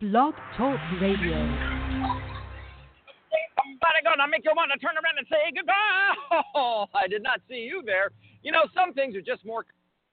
Blog Talk Radio. Somebody gonna make you want to turn around and say goodbye. Oh, I did not see you there. You know, some things are just more...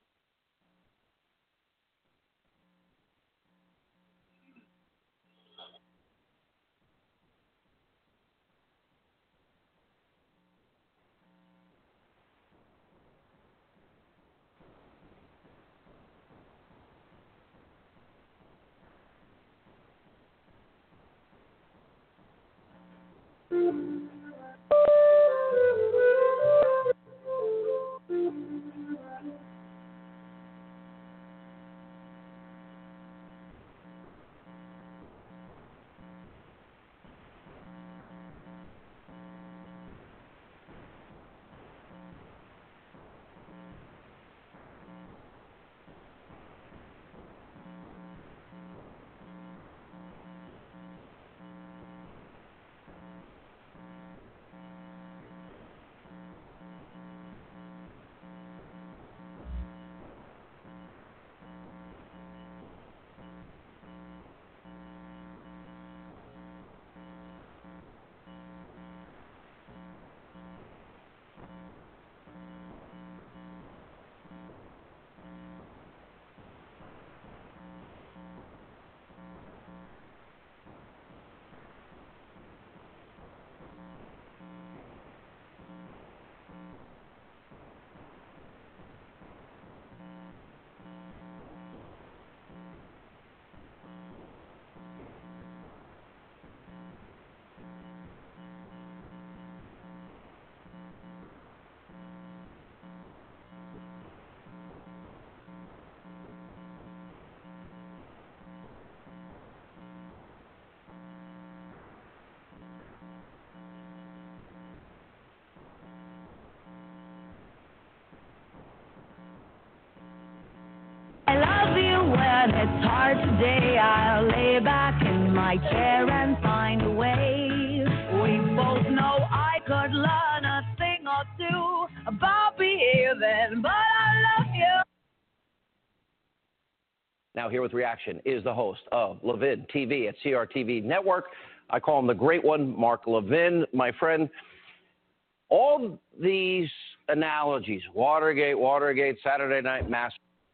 I love you when it's hard today. I'll lay back in my chair and find a way. We both know I could learn a thing or two about behaving, but I love you. Now here with reaction is the host of Levin TV at CRTV Network. I call him the Great One, Mark Levin. My friend, all these analogies, Watergate, Saturday Night Mass.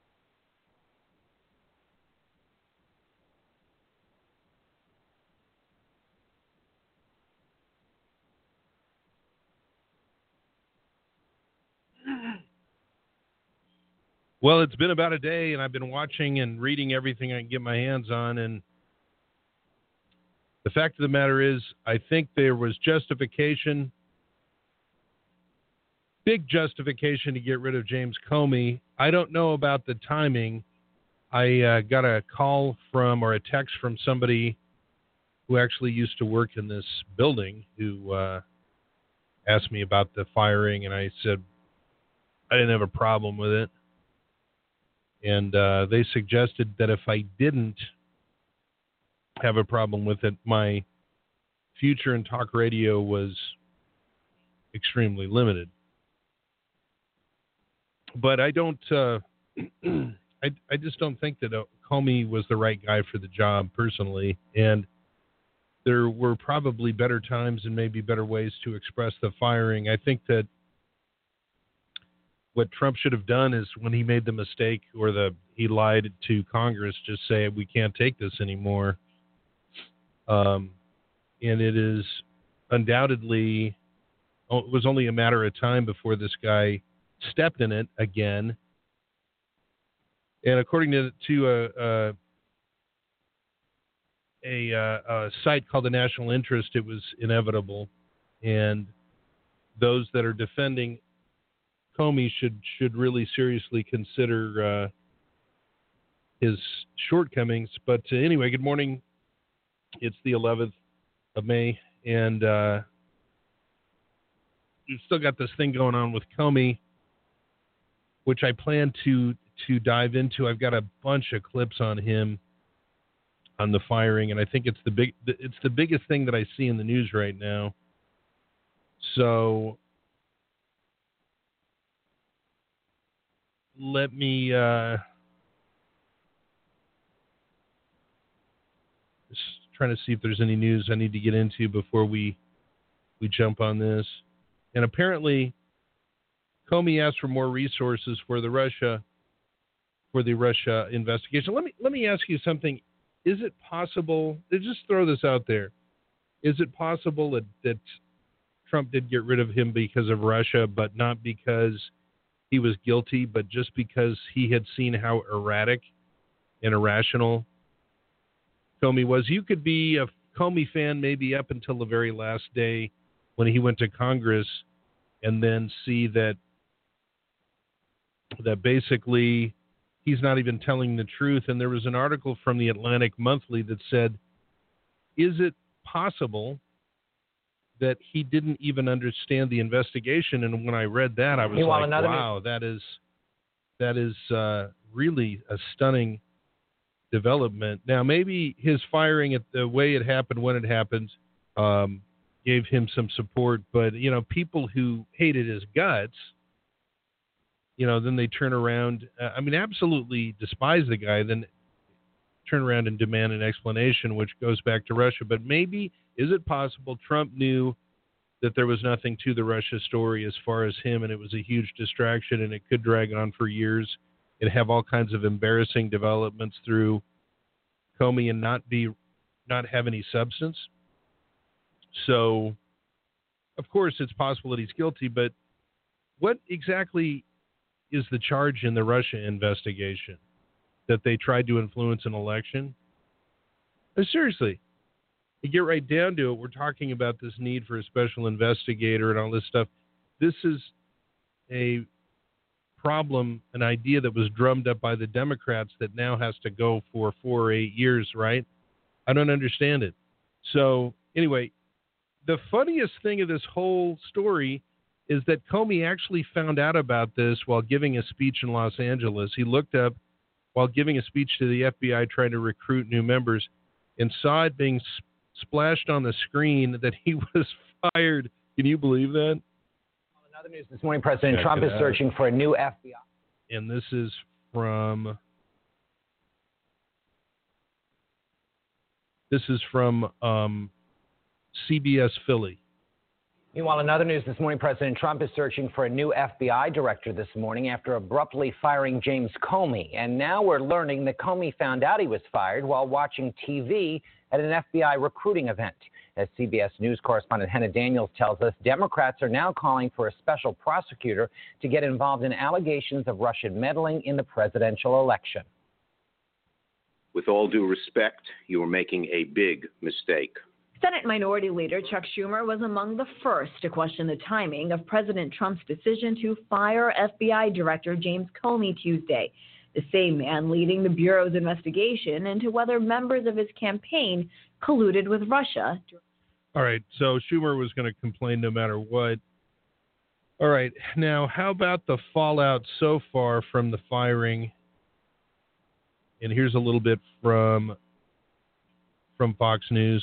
Well, it's been about a day, and I've been watching and reading everything I can get my hands on, and the fact of the matter is, I think there was justification, big justification to get rid of James Comey. I don't know about the timing. I got a call from, or a text from somebody who actually used to work in this building who asked me about the firing, and I said I didn't have a problem with it. And they suggested that if I didn't have a problem with it, my future in talk radio was extremely limited. But I don't, I just don't think that Comey was the right guy for the job personally. And there were probably better times and maybe better ways to express the firing. I think that what Trump should have done is when he made the mistake or he lied to Congress, just say, we can't take this anymore. And it is undoubtedly, it was only a matter of time before this guy stepped in it again. And according to a site called the National Interest, it was inevitable. And those that are defending Comey should really seriously consider his shortcomings. But anyway, good morning. It's the 11th of May, and we've still got this thing going on with Comey, which I plan to dive into. I've got a bunch of clips on him on the firing, and I think it's the biggest thing that I see in the news right now. So let me trying to see if there's any news I need to get into before we jump on this. And apparently, Comey asked for more resources for the Russia investigation. Let me ask you something. Is it possible? Just throw this out there. Is it possible that Trump did get rid of him because of Russia, but not because he was guilty, but just because he had seen how erratic and irrational Comey was? You could be a Comey fan maybe up until the very last day when he went to Congress, and then see that basically he's not even telling the truth. And there was an article from the Atlantic Monthly that said, is it possible that he didn't even understand the investigation? And when I read that, I was like, wow, that is really a stunning development. Now, maybe his firing, at the way it happened, when it happened, gave him some support. But, people who hated his guts, then they turn around, absolutely despise the guy, then turn around and demand an explanation, which goes back to Russia. But maybe, is it possible Trump knew that there was nothing to the Russia story as far as him, and it was a huge distraction, and it could drag on for years and have all kinds of embarrassing developments through Comey and not have any substance? So, of course, it's possible that he's guilty, but what exactly is the charge in the Russia investigation? That they tried to influence an election? Seriously, you get right down to it, we're talking about this need for a special investigator and all this stuff. This is a problem, an idea that was drummed up by the Democrats that now has to go for 4 or 8 years, right? I don't understand it. So, anyway, the funniest thing of this whole story is that Comey actually found out about this while giving a speech in Los Angeles. He looked up while giving a speech to the FBI trying to recruit new members and saw it being splashed on the screen that he was fired. Can you believe that? In other news this morning, President Trump is searching for a new FBI. And this is from CBS Philly. Meanwhile, in other news this morning, President Trump is searching for a new FBI director this morning after abruptly firing James Comey. And now we're learning that Comey found out he was fired while watching TV at an FBI recruiting event. As CBS News correspondent Hannah Daniels tells us, Democrats are now calling for a special prosecutor to get involved in allegations of Russian meddling in the presidential election. With all due respect, you are making a big mistake. Senate Minority Leader Chuck Schumer was among the first to question the timing of President Trump's decision to fire FBI Director James Comey Tuesday, the same man leading the Bureau's investigation into whether members of his campaign colluded with Russia. All right, so Schumer was going to complain no matter what. All right, now how about the fallout so far from the firing? And here's a little bit from Fox News.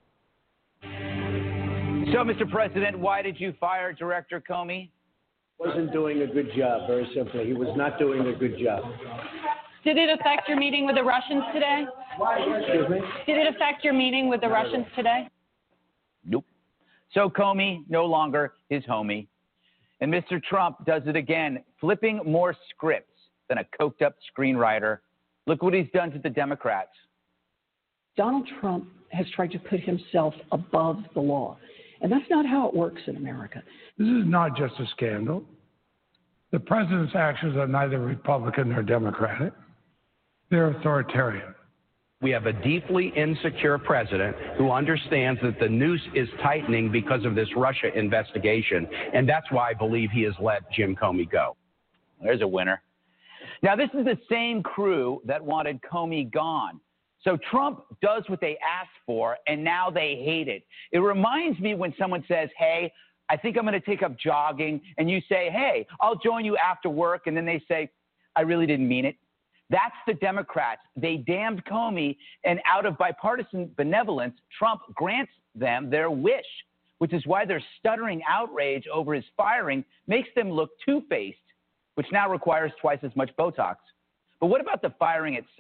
So, Mr. President, why did you fire Director Comey? Wasn't doing a good job, very simply. He was not doing a good job. Did it affect your meeting with the Russians today? Excuse me? Did it affect your meeting with the Russians today? Nope. So Comey, no longer his homie. And Mr. Trump does it again, flipping more scripts than a coked-up screenwriter. Look what he's done to the Democrats. Donald Trump has tried to put himself above the law. And that's not how it works in America. This is not just a scandal. The president's actions are neither Republican nor Democratic. They're authoritarian. We have a deeply insecure president who understands that the noose is tightening because of this Russia investigation, and that's why I believe he has let Jim Comey go. There's a winner. Now, this is the same crew that wanted Comey gone. So Trump does what they asked for, and now they hate it. It reminds me when someone says, hey, I think I'm going to take up jogging, and you say, hey, I'll join you after work, and then they say, I really didn't mean it. That's the Democrats. They damned Comey, and out of bipartisan benevolence, Trump grants them their wish, which is why their stuttering outrage over his firing makes them look two-faced, which now requires twice as much Botox. But what about the firing itself?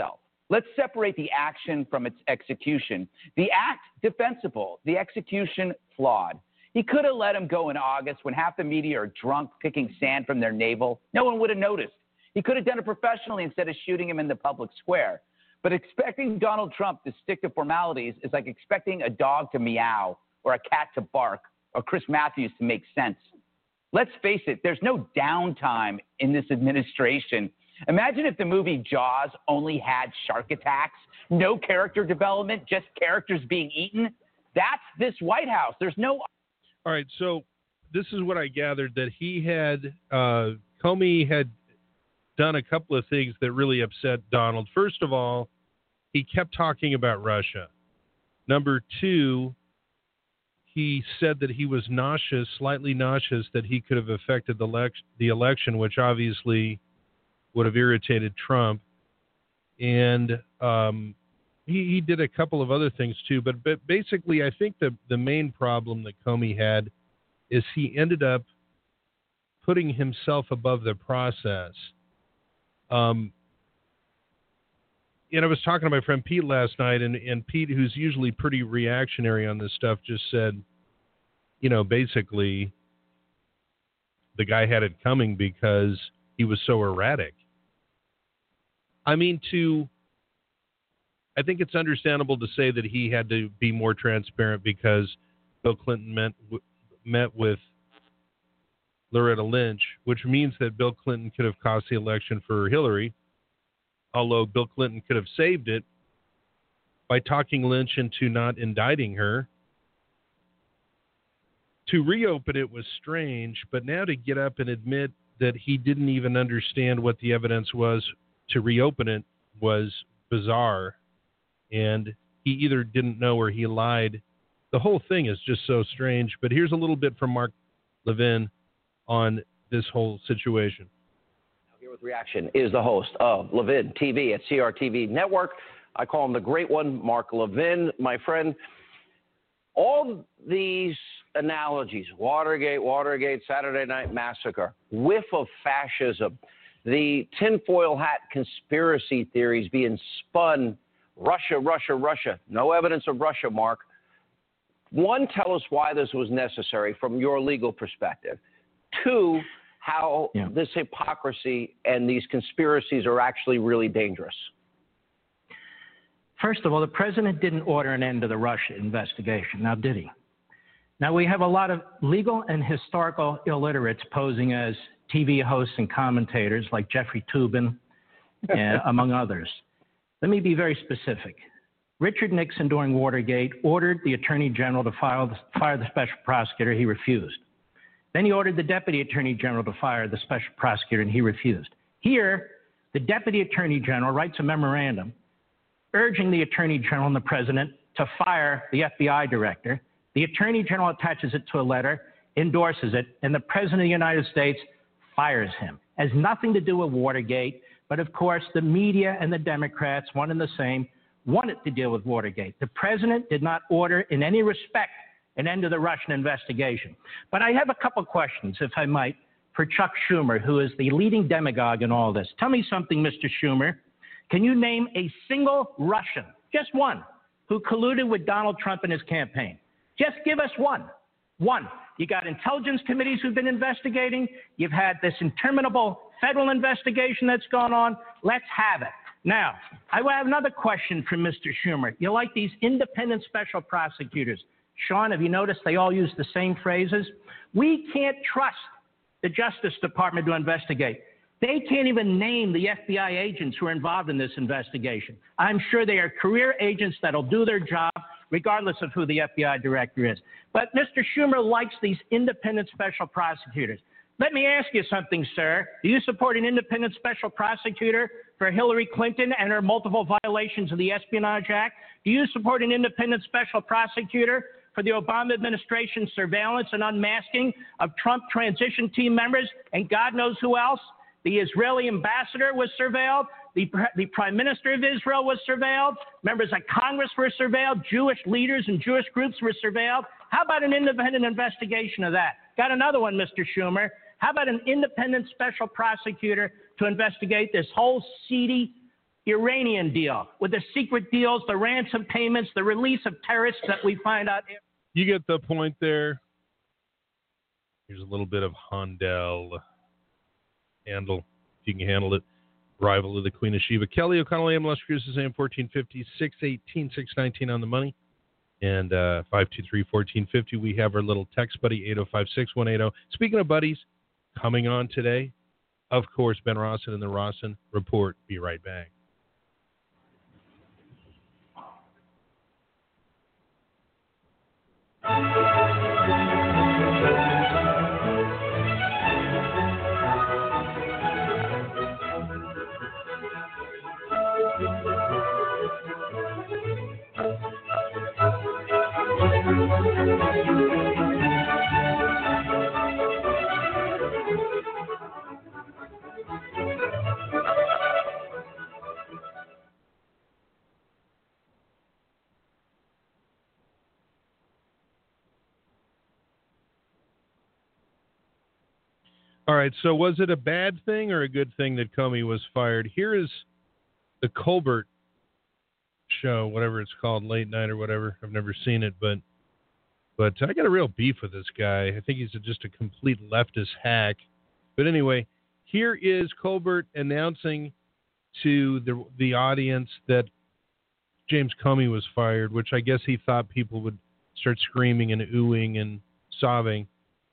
Let's separate the action from its execution. The act, defensible. The execution, flawed. He could have let him go in August when half the media are drunk picking sand from their navel. No one would have noticed. He could have done it professionally instead of shooting him in the public square. But expecting Donald Trump to stick to formalities is like expecting a dog to meow or a cat to bark or Chris Matthews to make sense. Let's face it, there's no downtime in this administration. Imagine if the movie Jaws only had shark attacks, no character development, just characters being eaten. That's this White House. There's no... All right, so this is what I gathered, that he had, Comey had done a couple of things that really upset Donald. First of all, he kept talking about Russia. Number two, he said that he was nauseous, slightly nauseous, that he could have affected the election, which obviously would have irritated Trump. And he did a couple of other things too. But basically, I think the main problem that Comey had is he ended up putting himself above the process. And I was talking to my friend Pete last night, and Pete, who's usually pretty reactionary on this stuff, just said, you know, basically the guy had it coming because he was so erratic. I mean, I think it's understandable to say that he had to be more transparent because Bill Clinton met with Loretta Lynch, which means that Bill Clinton could have cost the election for Hillary, although Bill Clinton could have saved it by talking Lynch into not indicting her. To reopen it was strange, but now to get up and admit that he didn't even understand what the evidence was to reopen it was bizarre. And he either didn't know or he lied. The whole thing is just so strange. But here's a little bit from Mark Levin on this whole situation. Here with reaction is the host of Levin TV at CRTV Network. I call him the great one, Mark Levin, my friend. All these analogies, Watergate, Saturday Night Massacre, whiff of fascism, the tinfoil hat conspiracy theories being spun, Russia. No evidence of Russia, Mark. One, tell us why this was necessary from your legal perspective. Two, how this hypocrisy and these conspiracies are actually really dangerous. First of all, the president didn't order an end to the Russia investigation. Now, did he? Now, we have a lot of legal and historical illiterates posing as TV hosts and commentators like Jeffrey Toobin, among others. Let me be very specific. Richard Nixon, during Watergate, ordered the Attorney General to fire the special prosecutor. He refused. Then he ordered the Deputy Attorney General to fire the special prosecutor, and he refused. Here, the Deputy Attorney General writes a memorandum urging the Attorney General and the President to fire the FBI director. The Attorney General attaches it to a letter, endorses it, and the President of the United States fires him. It has nothing to do with Watergate, but of course the media and the Democrats, one and the same, wanted to deal with Watergate. The President did not order in any respect an end to the Russian investigation. But I have a couple questions, if I might, for Chuck Schumer, who is the leading demagogue in all this. Tell me something, Mr. Schumer. Can you name a single Russian, just one, who colluded with Donald Trump in his campaign? Just give us one. One. You got intelligence committees who've been investigating. You've had this interminable federal investigation that's gone on. Let's have it. Now, I have another question for Mr. Schumer. You like these independent special prosecutors. Sean, have you noticed they all use the same phrases? We can't trust the Justice Department to investigate. They can't even name the FBI agents who are involved in this investigation. I'm sure they are career agents that'll do their job regardless of who the FBI director is. But Mr. Schumer likes these independent special prosecutors. Let me ask you something, sir. Do you support an independent special prosecutor for Hillary Clinton and her multiple violations of the Espionage Act? Do you support an independent special prosecutor for the Obama administration's surveillance and unmasking of Trump transition team members and God knows who else? The Israeli ambassador was surveilled. The prime minister of Israel was surveilled. Members of Congress were surveilled. Jewish leaders and Jewish groups were surveilled. How about an independent investigation of that? Got another one, Mr. Schumer. How about an independent special prosecutor to investigate this whole seedy Iranian deal, with the secret deals, the ransom payments, the release of terrorists that we find out. You get the point there. Here's a little bit of Handel. If you can handle it. Rival of the Queen of Sheba. Kelly O'Connell, AM Los Cruces, AM 1450, 618, 619 on the money. And 523-1450. We have our little text buddy, 805-6180. Speaking of buddies, coming on today, of course, Ben Rawson and the Rawson Report. Be right back. All right, so was it a bad thing or a good thing that Comey was fired? Here is the Colbert show, whatever it's called, late night or whatever. I've never seen it, but I got a real beef with this guy. I think he's just a complete leftist hack. But anyway, here is Colbert announcing to the audience that James Comey was fired, which I guess he thought people would start screaming and oohing and sobbing.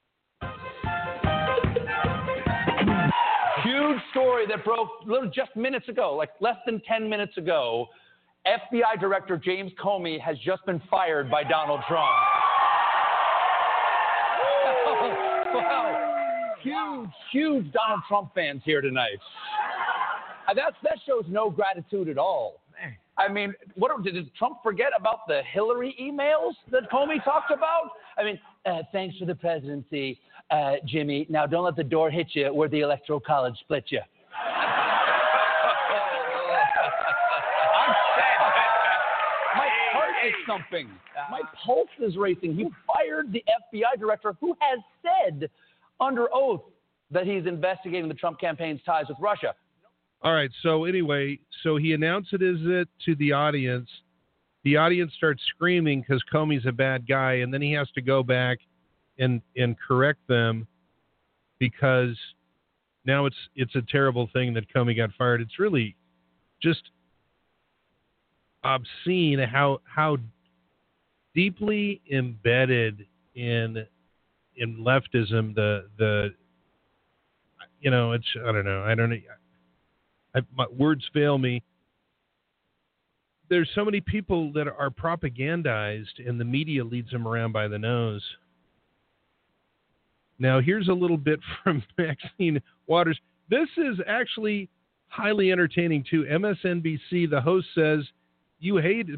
Huge story that broke just minutes ago, like less than 10 minutes ago. FBI Director James Comey has just been fired by Donald Trump. Wow. Huge Donald Trump fans here tonight. That shows no gratitude at all. I mean, did Trump forget about the Hillary emails that Comey talked about? I mean, thanks for the presidency, Jimmy. Now don't let the door hit you where the Electoral College split you. My heart is thumping. My pulse is racing. He fired the FBI director who has said under oath that he's investigating the Trump campaign's ties with Russia. All right, so anyway, he announces it to the audience. The audience starts screaming because Comey's a bad guy, and then he has to go back and correct them because now it's a terrible thing that Comey got fired. It's really just obscene how deeply embedded in leftism it's I don't know. My words fail me. There's so many people that are propagandized, and the media leads them around by the nose. Now, here's a little bit from Maxine Waters. This is actually highly entertaining, too. MSNBC, the host says, you hated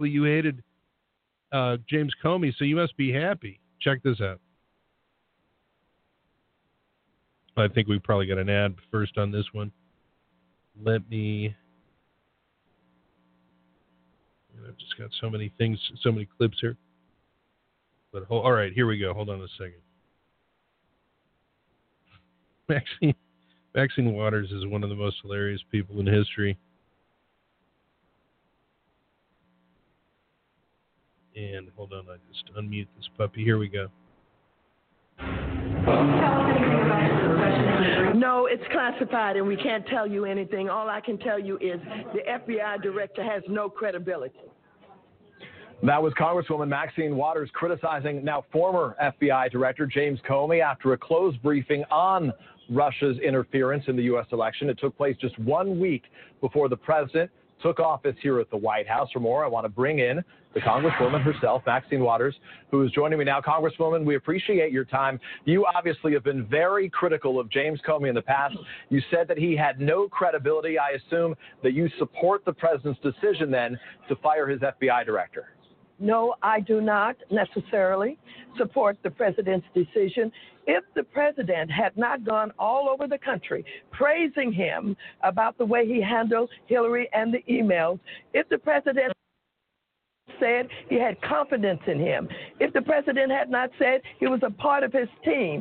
James Comey, so you must be happy. Check this out. I think we probably got an ad first on this one. I've just got so many things, so many clips here. But all right, here we go. Hold on a second. Maxine Waters is one of the most hilarious people in history. And hold on, I just unmute this puppy. Here we go. No, it's classified and we can't tell you anything. All I can tell you is the FBI director has no credibility. That was Congresswoman Maxine Waters criticizing now former FBI Director James Comey after a closed briefing on Russia's interference in the U.S. election. It took place just 1 week before the president took office here at the White House. For more, I want to bring in the Congresswoman herself, Maxine Waters, who is joining me now. Congresswoman, we appreciate your time. You obviously have been very critical of James Comey in the past. You said that he had no credibility. I assume that you support the president's decision then to fire his FBI director. No, I do not necessarily support the president's decision. If the president had not gone all over the country praising him about the way he handled Hillary and the emails, if the president said he had confidence in him, if the president had not said he was a part of his team,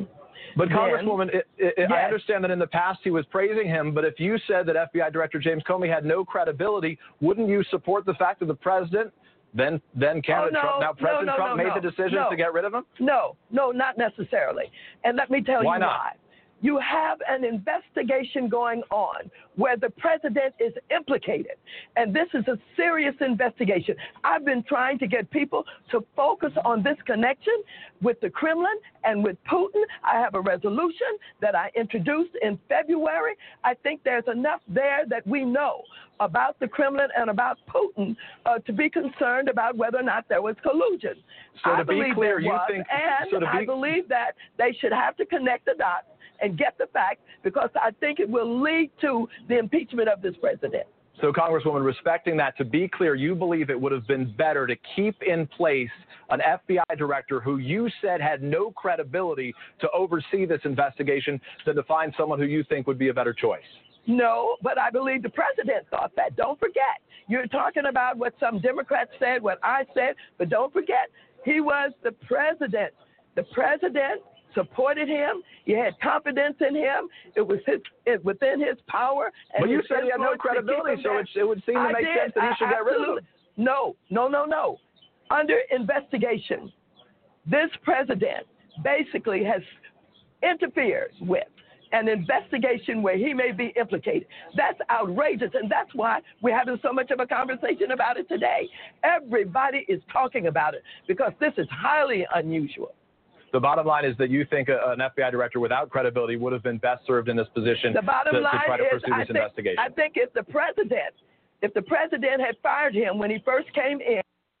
But then, Congresswoman, yes. I understand that in the past he was praising him, but if you said that FBI Director James Comey had no credibility, wouldn't you support the fact that the president, then candidate Trump, now President Trump made the decision to get rid of him? No, not necessarily. And let me tell you why. You have an investigation going on where the president is implicated. And this is a serious investigation. I've been trying to get people to focus on this connection with the Kremlin and with Putin. I have a resolution that I introduced in February. I think there's enough there that we know about the Kremlin and about Putin to be concerned about whether or not there was collusion. So to be clear, you think... I believe that they should have to connect the dots and get the facts, because I think it will lead to the impeachment of this president. So, Congresswoman, respecting that, to be clear, you believe it would have been better to keep in place an FBI director who you said had no credibility to oversee this investigation than to find someone who you think would be a better choice? No, but I believe the president thought that. Don't forget, you're talking about what some Democrats said, what I said, but don't forget, he was the president. The president supported him. You had confidence in him. It was within his power. And but you said he had no credibility, so it would seem to make sense that he should get rid of him. No. Under investigation, this president basically has interfered with an investigation where he may be implicated. That's outrageous, and that's why we're having so much of a conversation about it today. Everybody is talking about it because this is highly unusual. The bottom line is that you think an FBI director without credibility would have been best served in this position to try to pursue this investigation. I think if the president had fired him when he first came in,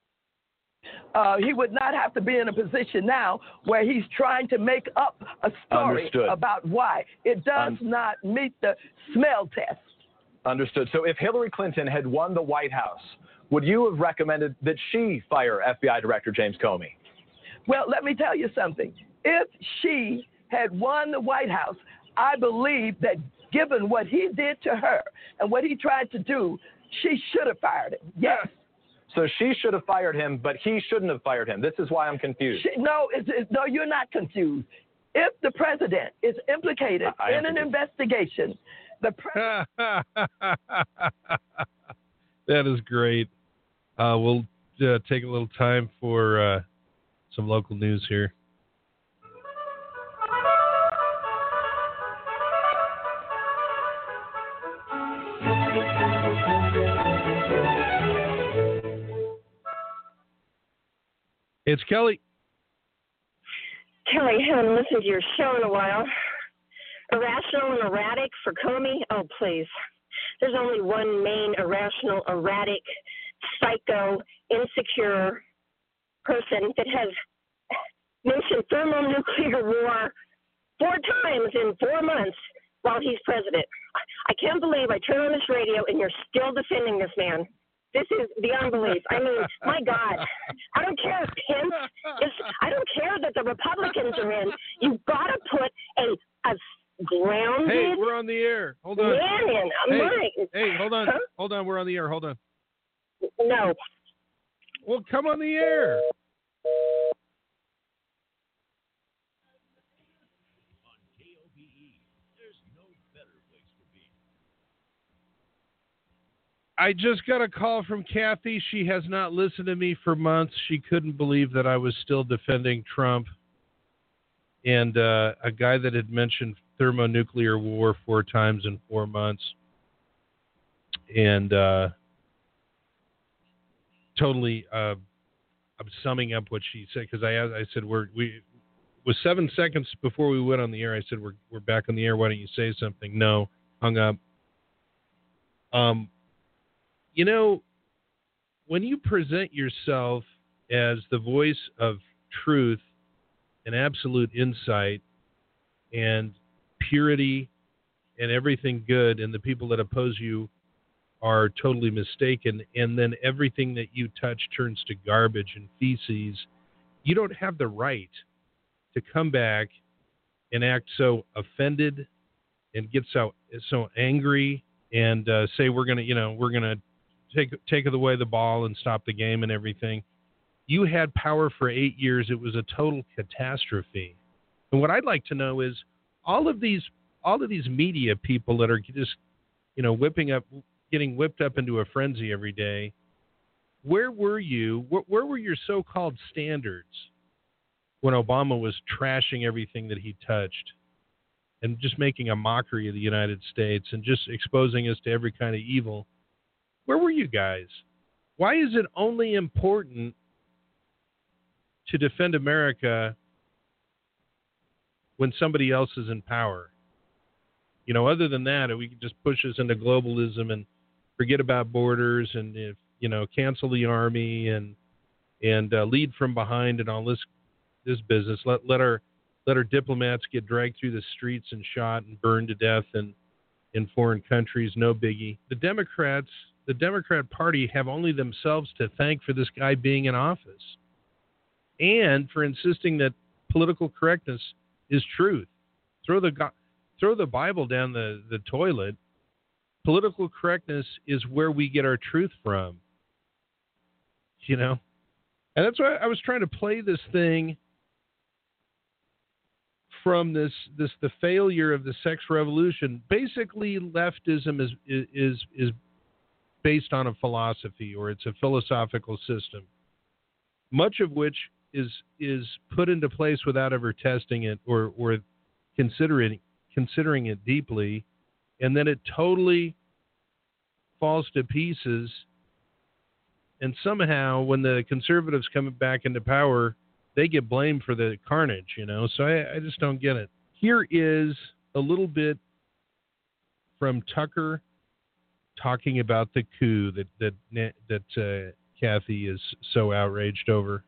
he would not have to be in a position now where he's trying to make up a story about why. It does not meet the smell test. Understood. So if Hillary Clinton had won the White House, would you have recommended that she fire FBI Director James Comey? Well, let me tell you something. If she had won the White House, I believe that given what he did to her and what he tried to do, she should have fired him. Yes. So she should have fired him, but he shouldn't have fired him. This is why I'm confused. No, you're not confused. If the president is implicated in an investigation, the president... That is great. We'll take a little time for... some local news here. It's Kelly. Kelly, I haven't listened to your show in a while. Irrational and erratic for Comey? Oh, please. There's only one main irrational, erratic, psycho, insecure person that has mentioned thermonuclear war 4 times in 4 months while he's president. I can't believe I turn on this radio and you're still defending this man. This is beyond belief. I mean, my God. I don't care if Pence is, I don't care that the Republicans are in. You've got to put a grounded... Hey, we're on the air. Hold on. Hey, hold on. Huh? Hold on. We're on the air. Hold on. No. Well, come on the air. I just got a call from Kathy. She has not listened to me for months. She couldn't believe that I was still defending Trump. And a guy that had mentioned thermonuclear war 4 times in 4 months. And totally, I'm summing up what she said, because I said, we was 7 seconds before we went on the air. I said, we're back on the air. Why don't you say something? No, hung up. You know, when you present yourself as the voice of truth and absolute insight and purity and everything good, and the people that oppose you are totally mistaken, and then everything that you touch turns to garbage and feces, you don't have the right to come back and act so offended and get so angry and say we're gonna take away the ball and stop the game and everything. You had power for 8 years. It was a total catastrophe. And what I'd like to know is all of these media people that are just, getting whipped up into a frenzy every day. Where were you? Where were your so-called standards when Obama was trashing everything that he touched and just making a mockery of the United States and just exposing us to every kind of evil? Where were you guys? Why is it only important to defend America when somebody else is in power? Other than that, we can just push us into globalism and forget about borders and, cancel the army and lead from behind and all this business. Let our diplomats get dragged through the streets and shot and burned to death in foreign countries. No biggie. The Democrat Party have only themselves to thank for this guy being in office and for insisting that political correctness is truth. Throw the Bible down the toilet. Political correctness is where we get our truth from. And that's why I was trying to play this thing from the failure of the sex revolution. Basically, leftism is based on a philosophy, or it's a philosophical system, much of which is put into place without ever testing it or considering it deeply, and then it totally falls to pieces. And somehow, when the conservatives come back into power, they get blamed for the carnage, So I just don't get it. Here is a little bit from Tucker talking about the coup that Kathy is so outraged over.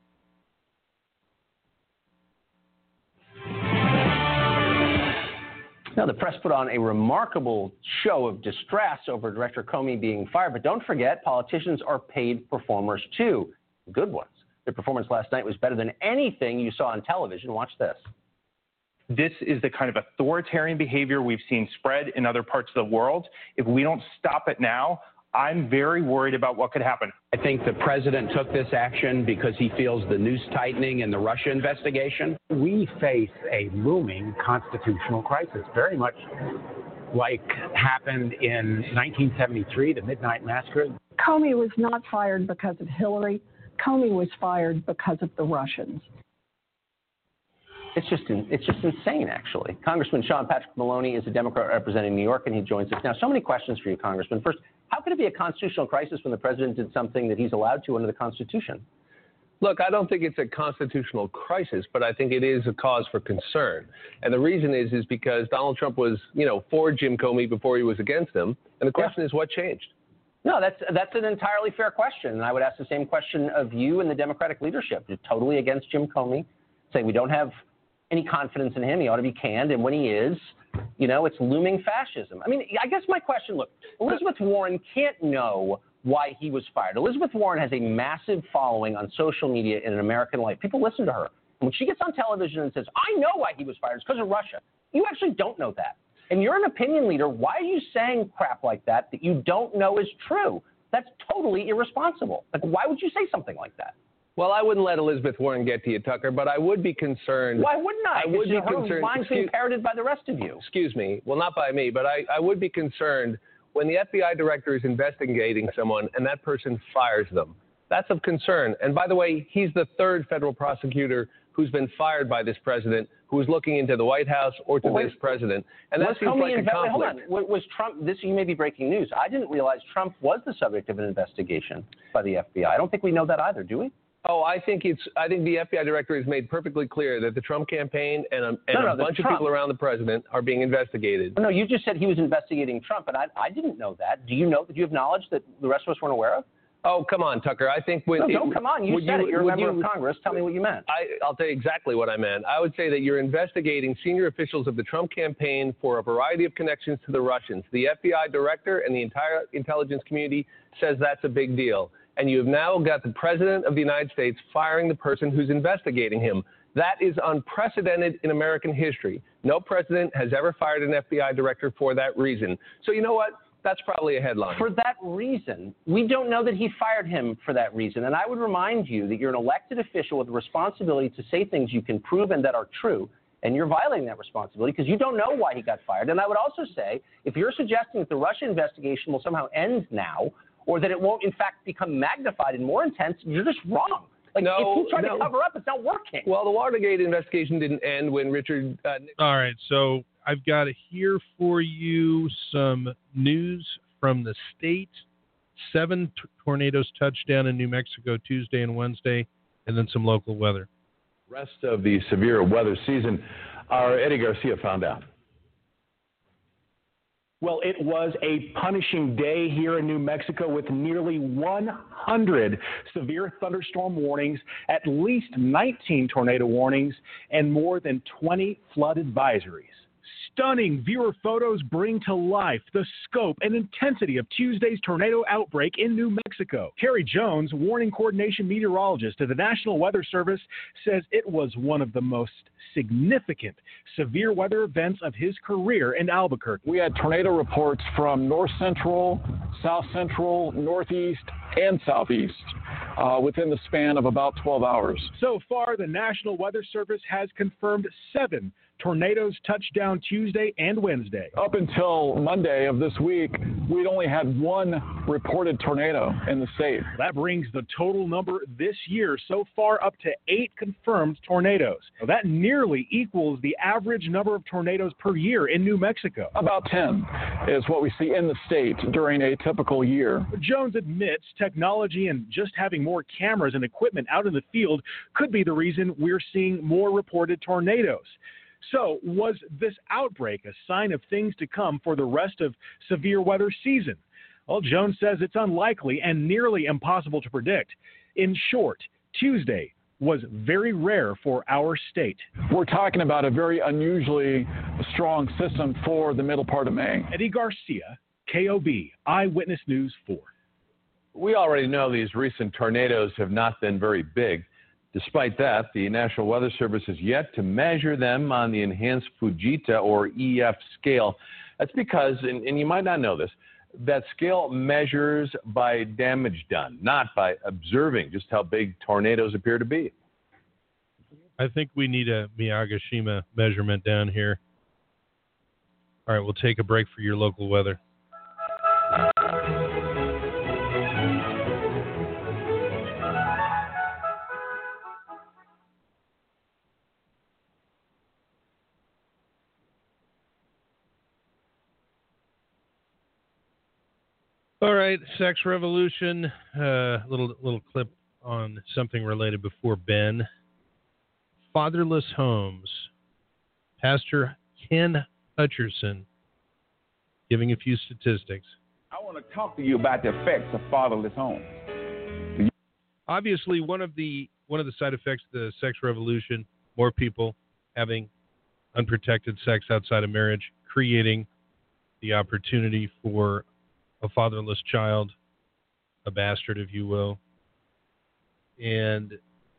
Now, the press put on a remarkable show of distress over Director Comey being fired. But don't forget, politicians are paid performers, too. Good ones. Their performance last night was better than anything you saw on television. Watch this. This is the kind of authoritarian behavior we've seen spread in other parts of the world. If we don't stop it now, I'm very worried about what could happen. I think the president took this action because he feels the noose tightening in the Russia investigation. We face a looming constitutional crisis, very much like happened in 1973, the Midnight Massacre. Comey was not fired because of Hillary. Comey was fired because of the Russians. It's just insane, actually. Congressman Sean Patrick Maloney is a Democrat representing New York, and he joins us now. So many questions for you, Congressman. First, how could it be a constitutional crisis when the president did something that he's allowed to under the Constitution? Look, I don't think it's a constitutional crisis, but I think it is a cause for concern. And the reason is because Donald Trump was, for Jim Comey before he was against him. And the question is, what changed? No, that's an entirely fair question. And I would ask the same question of you and the Democratic leadership. You're totally against Jim Comey, saying we don't have any confidence in him. He ought to be canned. And when he is, it's looming fascism. I mean, I guess my question, look, Elizabeth Warren can't know why he was fired. Elizabeth Warren has a massive following on social media in American life. People listen to her. And when she gets on television and says, I know why he was fired, it's because of Russia. You actually don't know that. And you're an opinion leader. Why are you saying crap like that you don't know is true? That's totally irresponsible. Like, why would you say something like that? Well, I wouldn't let Elizabeth Warren get to you, Tucker, but I would be concerned. Why wouldn't I? I would be concerned. Her mind's being parroted by the rest of you. Excuse me. Well, not by me, but I would be concerned when the FBI director is investigating someone and that person fires them. That's of concern. And by the way, he's the third federal prosecutor who's been fired by this president, who is looking into the White House or to this president. And that seems like a conflict. Hold on. Was Trump, you may be breaking news. I didn't realize Trump was the subject of an investigation by the FBI. I don't think we know that either, do we? Oh, I think the FBI director has made perfectly clear that the Trump campaign and a bunch of people around the president are being investigated. No, you just said he was investigating Trump, and I didn't know that. Do you have knowledge that the rest of us weren't aware of? Oh, come on, Tucker. I think come on. You said it. You're a member of Congress. Tell me what you meant. I'll tell you exactly what I meant. I would say that you're investigating senior officials of the Trump campaign for a variety of connections to the Russians. The FBI director and the entire intelligence community says that's a big deal. And you have now got the president of the United States firing the person who's investigating him. That is unprecedented in American history. No president has ever fired an FBI director for that reason. So you know what? That's probably a headline. For that reason. We don't know that he fired him for that reason. And I would remind you that you're an elected official with the responsibility to say things you can prove and that are true. And you're violating that responsibility because you don't know why he got fired. And I would also say, if you're suggesting that the Russia investigation will somehow end now, or that it won't, in fact, become magnified and more intense, you're just wrong. Like, if you try to cover up, it's not working. Well, the Watergate investigation didn't end when Richard... All right, so I've got here for you some news from the state. 7 tornadoes touched down in New Mexico Tuesday and Wednesday, and then some local weather. Rest of the severe weather season, our Eddie Garcia found out. Well, it was a punishing day here in New Mexico with nearly 100 severe thunderstorm warnings, at least 19 tornado warnings, and more than 20 flood advisories. Stunning viewer photos bring to life the scope and intensity of Tuesday's tornado outbreak in New Mexico. Harry Jones, warning coordination meteorologist at the National Weather Service, says it was one of the most significant severe weather events of his career in Albuquerque. We had tornado reports from north central, south central, northeast, and southeast within the span of about 12 hours. So far, the National Weather Service has confirmed 7 tornadoes touched down Tuesday and Wednesday. Up until Monday of this week, we'd only had 1 reported tornado in the state. That brings the total number this year so far up to 8 confirmed tornadoes. Now, that nearly equals the average number of tornadoes per year in New Mexico. About 10 is what we see in the state during a typical year. Jones admits technology and just having more cameras and equipment out in the field could be the reason we're seeing more reported tornadoes. So, was this outbreak a sign of things to come for the rest of severe weather season? Well, Jones says it's unlikely and nearly impossible to predict. In short, Tuesday was very rare for our state. We're talking about a very unusually strong system for the middle part of May. Eddie Garcia, KOB, Eyewitness News 4. We already know these recent tornadoes have not been very big. Despite that, the National Weather Service has yet to measure them on the Enhanced Fujita, or EF, scale. That's because, and you might not know this, that scale measures by damage done, not by observing just how big tornadoes appear to be. I think we need a Miyagishima measurement down here. All right, we'll take a break for your local weather. All right, Sex Revolution. Little clip on something related before Ben. Fatherless homes. Pastor Ken Hutcherson giving a few statistics. I want to talk to you about the effects of fatherless homes. Obviously, one of the side effects of the sex revolution, more people having unprotected sex outside of marriage, creating the opportunity for a fatherless child, a bastard, if you will. And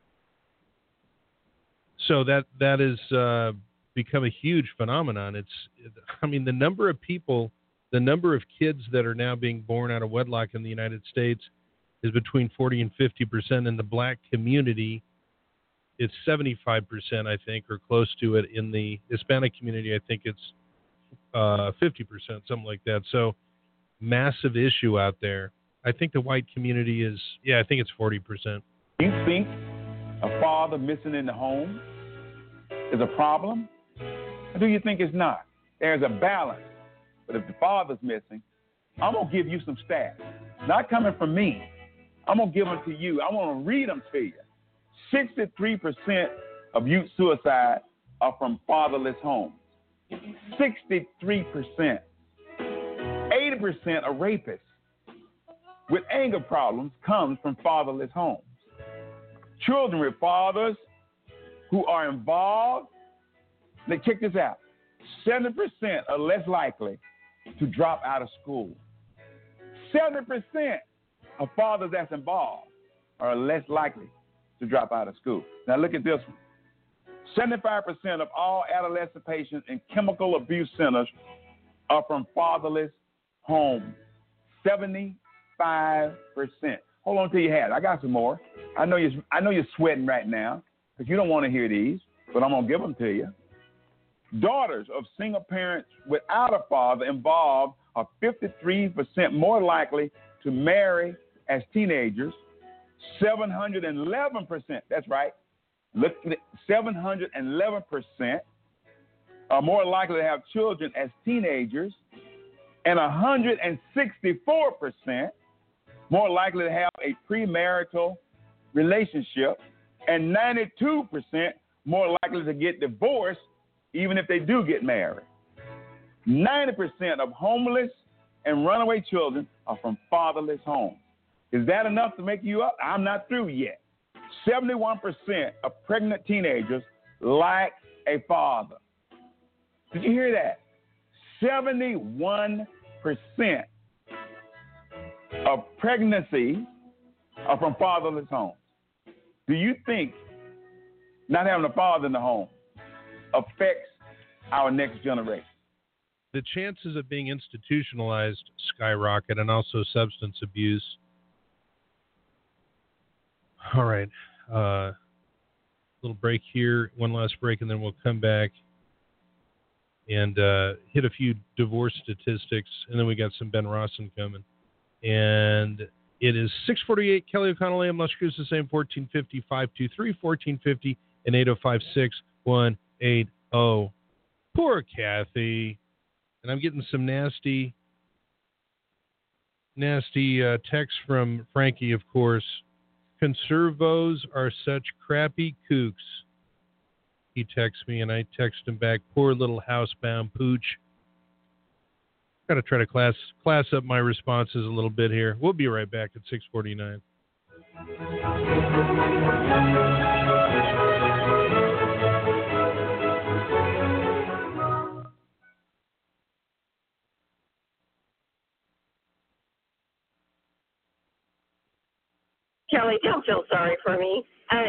so that has become a huge phenomenon. The number of people, the number of kids that are now being born out of wedlock in the United States is between 40 and 50%. In the black community, it's 75%, I think, or close to it. In the Hispanic community, I think it's 50%, something like that. So massive issue out there. I think the white community is, I think it's 40%. You think a father missing in the home is a problem? Or do you think it's not? There's a balance. But if the father's missing, I'm going to give you some stats. Not coming from me. I'm going to give them to you. I want to read them to you. 63% of youth suicide are from fatherless homes. 63%. 80% of rapists with anger problems comes from fatherless homes. Children with fathers who are involved, check this out, 70% are less likely to drop out of school. 70% of fathers that's involved are less likely to drop out of school. Now look at this one. 75% of all adolescent patients in chemical abuse centers are from fatherless homes. 75%. Hold on till you have it. I got some more. I know you're sweating right now because you don't want to hear these, but I'm gonna give them to you. Daughters of single parents without a father involved are 53% more likely to marry as teenagers. 711%, that's right. Look, 711% are more likely to have children as teenagers, and 164% more likely to have a premarital relationship, and 92% more likely to get divorced even if they do get married. 90% of homeless and runaway children are from fatherless homes. Is that enough to make you up? I'm not through yet. 71% of pregnant teenagers lack a father. Did you hear that? 71% of pregnancies are from fatherless homes. Do you think not having a father in the home affects our next generation? The chances of being institutionalized skyrocket, and also substance abuse. All right. Little break here, one last break, and then we'll come back and hit a few divorce statistics, and then we got some Ben Rawson coming. And it is 6:48, Kelly O'Connell, AM Las Cruces, same 1450, 523, 1450, and 805-6180. Poor Kathy. And I'm getting some nasty texts from Frankie, of course. Conservos are such crappy kooks. He texts me, and I text him back, poor little housebound pooch. Got to try to class up my responses a little bit here. We'll be right back at 6:49. Kelly, don't feel sorry for me.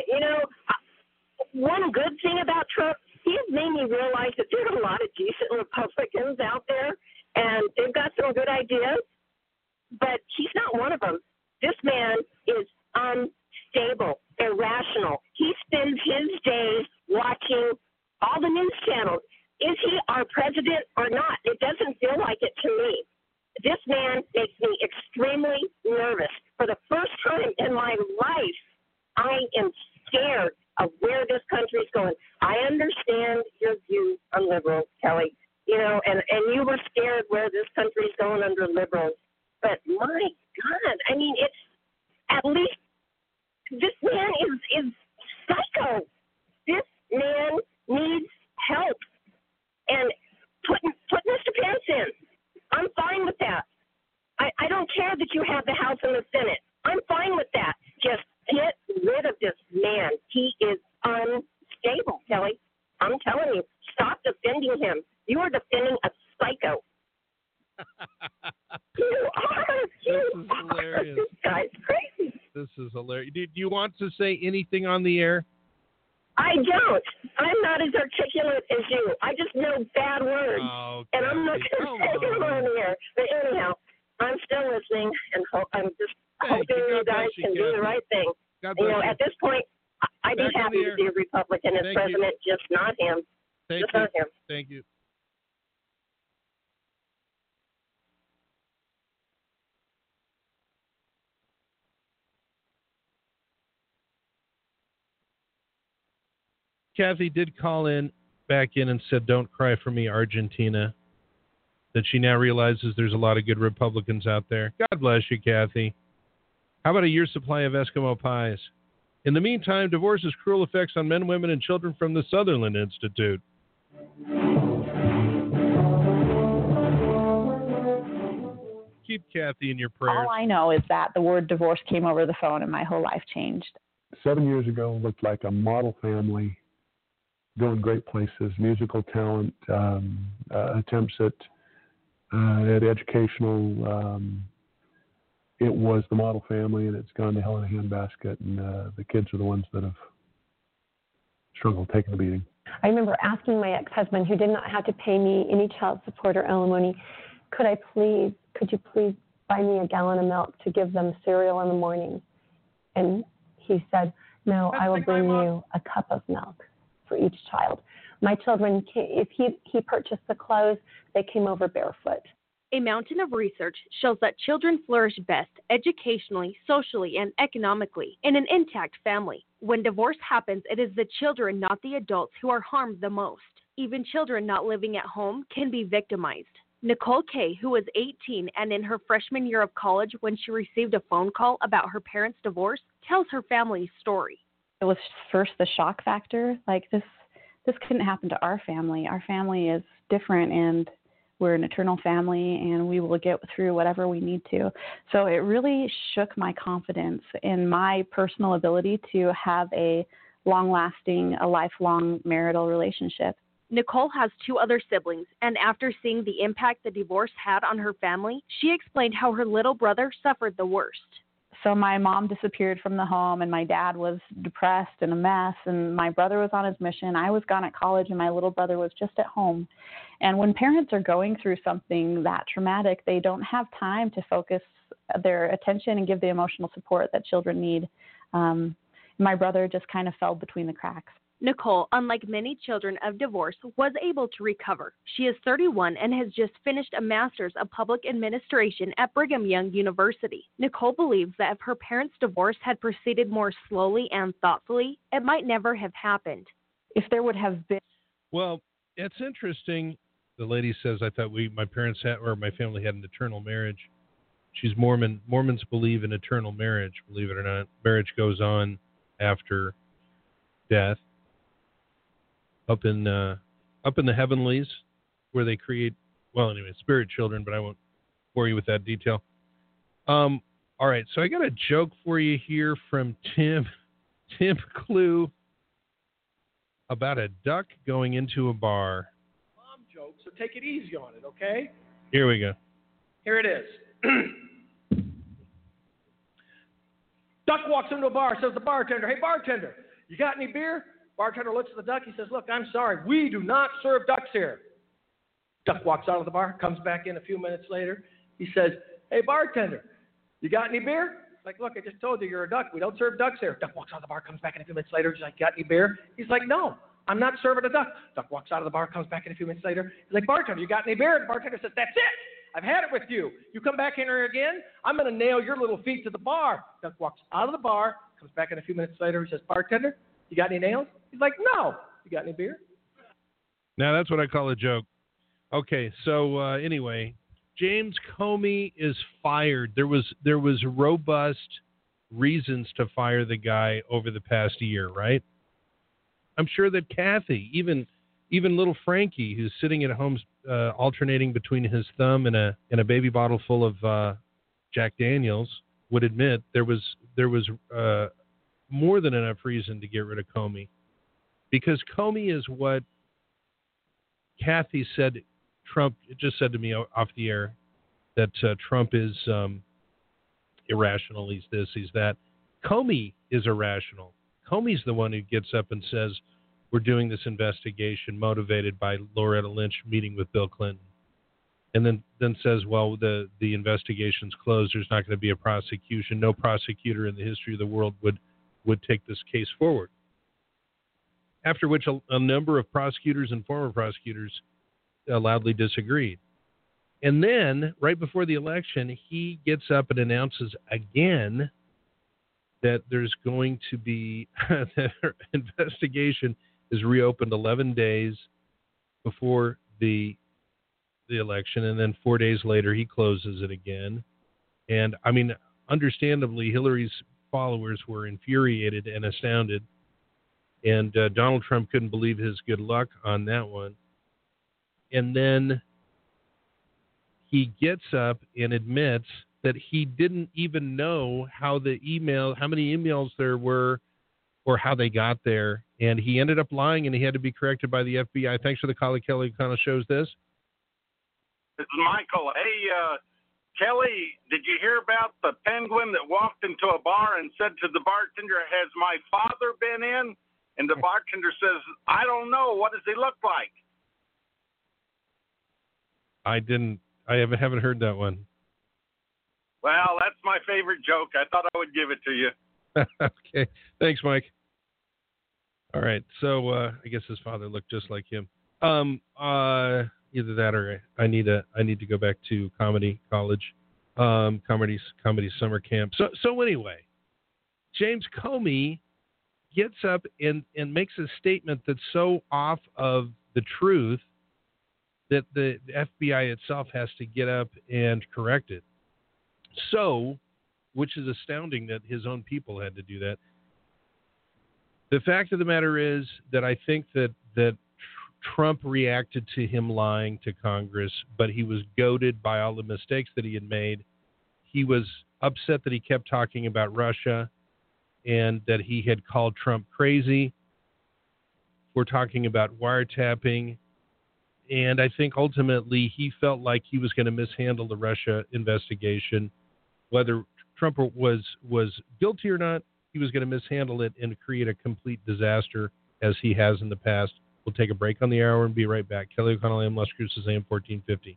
One good thing about Trump, he's made me realize that there are a lot of decent Republicans out there, and they've got some good ideas, but he's not one of them. This man is unstable, irrational. He spends his days watching all the news channels. Is he our president or not? It doesn't feel like it to me. This man makes me extremely nervous. For the first time in my life, I am scared of where this country's going. I understand your view on liberals, Kelly, and you were scared where this country's going under liberals. But my God, I mean, it's at least this man is psycho. This man needs help. And put Mr. Pence in. I'm fine with that. I don't care that you have the House and the Senate. I'm fine with that. Just get rid of this man. He is unstable, Kelly. I'm telling you, stop defending him. You are defending a psycho. You are. Hilarious. This guy's crazy. This is hilarious. Do you want to say anything on the air? I don't. I'm not as articulate as you. I just know bad words. Oh, and I'm not going to say them on the air. But anyhow, I'm still listening, and I'm just hoping you guys can do the right thing. At this point, I'd be happy to see a Republican as president, just not him. Not him. Thank you. Kathy did call back in and said, don't cry for me, Argentina. That she now realizes there's a lot of good Republicans out there. God bless you, Kathy. How about a year's supply of Eskimo pies? In the meantime, divorce's cruel effects on men, women, and children from the Sutherland Institute. Keep Kathy in your prayers. All I know is that the word divorce came over the phone and my whole life changed. 7 years ago, looked like a model family, going great places, musical talent, attempts at educational. It was the model family, and it's gone to hell in a handbasket, and the kids are the ones that have struggled taking the beating. I remember asking my ex-husband, who did not have to pay me any child support or alimony, could you please buy me a gallon of milk to give them cereal in the morning? And he said, no, I will bring you a cup of milk for each child. My children, if he purchased the clothes, they came over barefoot. A mountain of research shows that children flourish best educationally, socially, and economically in an intact family. When divorce happens, it is the children, not the adults, who are harmed the most. Even children not living at home can be victimized. Nicole Kay, who was 18 and in her freshman year of college when she received a phone call about her parents' divorce, tells her family's story. It was first the shock factor. Like, this couldn't happen to our family. Our family is different, and we're an eternal family, and we will get through whatever we need to. So it really shook my confidence in my personal ability to have a long-lasting, a lifelong marital relationship. Nicole has 2 other siblings, and after seeing the impact the divorce had on her family, she explained how her little brother suffered the worst. So my mom disappeared from the home, and my dad was depressed and a mess, and my brother was on his mission. I was gone at college, and my little brother was just at home. And when parents are going through something that traumatic, they don't have time to focus their attention and give the emotional support that children need. My brother just kind of fell between the cracks. Nicole, unlike many children of divorce, was able to recover. She is 31 and has just finished a master's of public administration at Brigham Young University. Nicole believes that if her parents' divorce had proceeded more slowly and thoughtfully, it might never have happened. If there would have been... Well, it's interesting. The lady says, I thought my parents had, or my family had an eternal marriage. She's Mormon. Mormons believe in eternal marriage, believe it or not. Marriage goes on after death. Up in the heavenlies, where they create, well, anyway, spirit children, but I won't bore you with that detail. All right, so I got a joke for you here from Tim Clue about a duck going into a bar. Mom joke, so take it easy on it, okay? Here we go. Here it is. Duck walks into a bar, says the bartender, "Hey, bartender, you got any beer?" Bartender looks at the duck. He says, "Look, I'm sorry. We do not serve ducks here." Duck walks out of the bar, comes back in a few minutes later. He says, "Hey, bartender, you got any beer?" It's like, "Look, I just told you you're a duck. We don't serve ducks here." Duck walks out of the bar, comes back in a few minutes later. He's like, "Got any beer?" He's like, "No, I'm not serving a duck." Duck walks out of the bar, comes back in a few minutes later. He's like, "Bartender, you got any beer?" And the bartender says, "That's it. I've had it with you. You come back in here again, I'm going to nail your little feet to the bar." Duck walks out of the bar, comes back in a few minutes later. He says, "Bartender, you got any nails?" He's like, "No." "You got any beer?" Now that's what I call a joke. Okay, so anyway, James Comey is fired. There was robust reasons to fire the guy over the past year, right? I'm sure that Kathy, even little Frankie, who's sitting at home alternating between his thumb and a baby bottle full of Jack Daniels, would admit there was more than enough reason to get rid of Comey, because Comey is what Kathy said. Trump just said to me off the air that Trump is irrational. He's this, he's that. Comey is irrational. Comey's the one who gets up and says, "We're doing this investigation motivated by Loretta Lynch meeting with Bill Clinton," and then says, "Well, the investigation's closed. There's not going to be a prosecution. No prosecutor in the history of the world would take this case forward." After which a number of prosecutors and former prosecutors loudly disagreed. And then, right before the election, he gets up and announces again that there's going to be that investigation is reopened 11 days before the election, and then 4 days later he closes it again. And I mean, understandably, Hillary's followers were infuriated and astounded, and Donald Trump couldn't believe his good luck on that one. And then he gets up and admits that he didn't even know how many emails there were or how they got there. And he ended up lying, and he had to be corrected by the FBI. Thanks for the call. Kelly kind of shows this. This is Michael. Hey, Kelly, did you hear about the penguin that walked into a bar and said to the bartender, "Has my father been in?" And the bartender says, "I don't know. What does he look like?" I haven't heard that one. Well, that's my favorite joke. I thought I would give it to you. Okay. Thanks, Mike. All right. So I guess his father looked just like him. Either that or I need to go back to comedy college, comedy summer camp. So anyway, James Comey gets up and makes a statement that's so off of the truth that the FBI itself has to get up and correct it. So, which is astounding that his own people had to do that. The fact of the matter is that I think that Trump reacted to him lying to Congress, but he was goaded by all the mistakes that he had made. He was upset that he kept talking about Russia and that he had called Trump crazy for talking about wiretapping. And I think ultimately he felt like he was going to mishandle the Russia investigation. Whether Trump was guilty or not, he was going to mishandle it and create a complete disaster as he has in the past. We'll take a break on the hour and be right back. Kelly O'Connell, AM Las Cruces, AM 1450.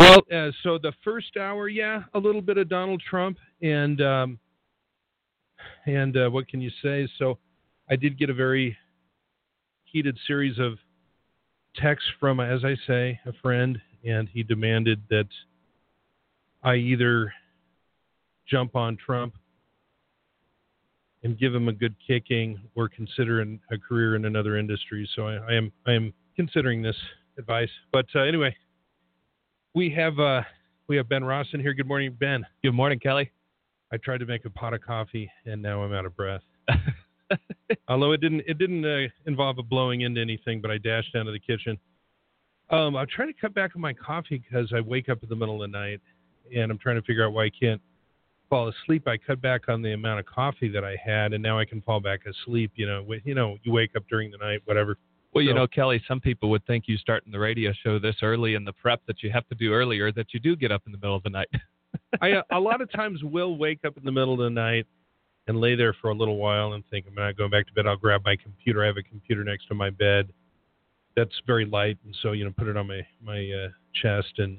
Well, so the first hour, a little bit of Donald Trump, and what can you say? So I did get a very heated series of texts from, as I say, a friend, and he demanded that I either jump on Trump and give him a good kicking or consider a career in another industry. So I am considering this advice. But anyway, we have Ben Ross in here. Good morning, Ben. Good morning, Kelly. I tried to make a pot of coffee, and now I'm out of breath. Although it didn't involve a blowing into anything, but I dashed down to the kitchen. I'm trying to cut back on my coffee because I wake up in the middle of the night, and I'm trying to figure out why I can't fall asleep. I cut back on the amount of coffee that I had, and now I can fall back asleep. You wake up during the night, whatever. Well, Kelly, some people would think you starting the radio show this early in the prep that you have to do earlier, that you do get up in the middle of the night. I a lot of times will wake up in the middle of the night and lay there for a little while and think, I'm not going back to bed. I'll grab my computer. I have a computer next to my bed that's very light, and so put it on my chest and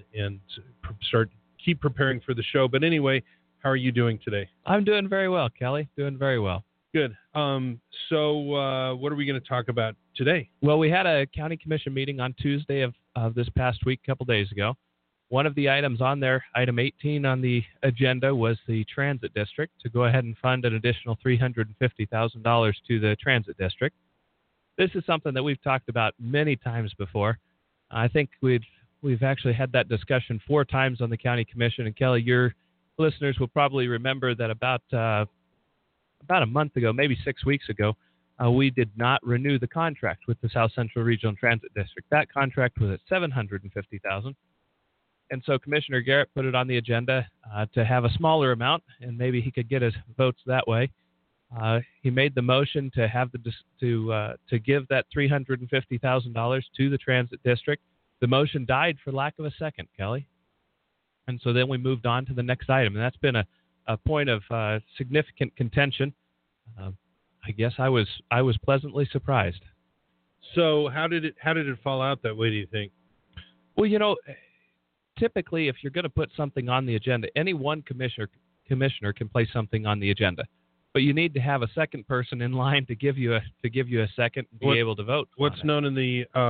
keep preparing for the show. But anyway, how are you doing today? I'm doing very well, Kelly. Doing very well. Good. So what are we going to talk about today? Well, we had a county commission meeting on Tuesday of this past week, a couple days ago. One of the items on there, item 18 on the agenda, was the transit district, to go ahead and fund an additional $350,000 to the transit district. This is something that we've talked about many times before. I think we've actually had that discussion 4 times on the county commission. And Kelly, your listeners will probably remember that about a month ago, maybe 6 weeks ago, we did not renew the contract with the South Central Regional Transit District. That contract was at $750,000. And so Commissioner Garrett put it on the agenda to have a smaller amount, and maybe he could get his votes that way. He made the motion to have to give that $350,000 to the transit district. The motion died for lack of a second, Kelly. And so then we moved on to the next item, and that's been a point of significant contention. I guess I was pleasantly surprised. So how did it fall out that way, do you think? Well, typically, if you're going to put something on the agenda, any one commissioner can place something on the agenda, but you need to have a second person in line to give you a second and be able to vote. What's known in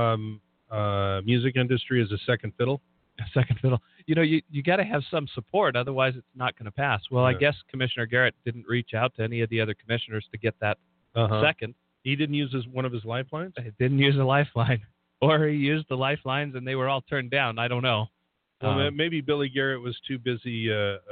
the music industry as a second fiddle? A second fiddle. You got to have some support, otherwise it's not going to pass. Well, yeah. I guess Commissioner Garrett didn't reach out to any of the other commissioners to get that second. He didn't use one of his lifelines? He didn't use a lifeline, or he used the lifelines and they were all turned down. I don't know. Well, maybe Billy Garrett was too busy,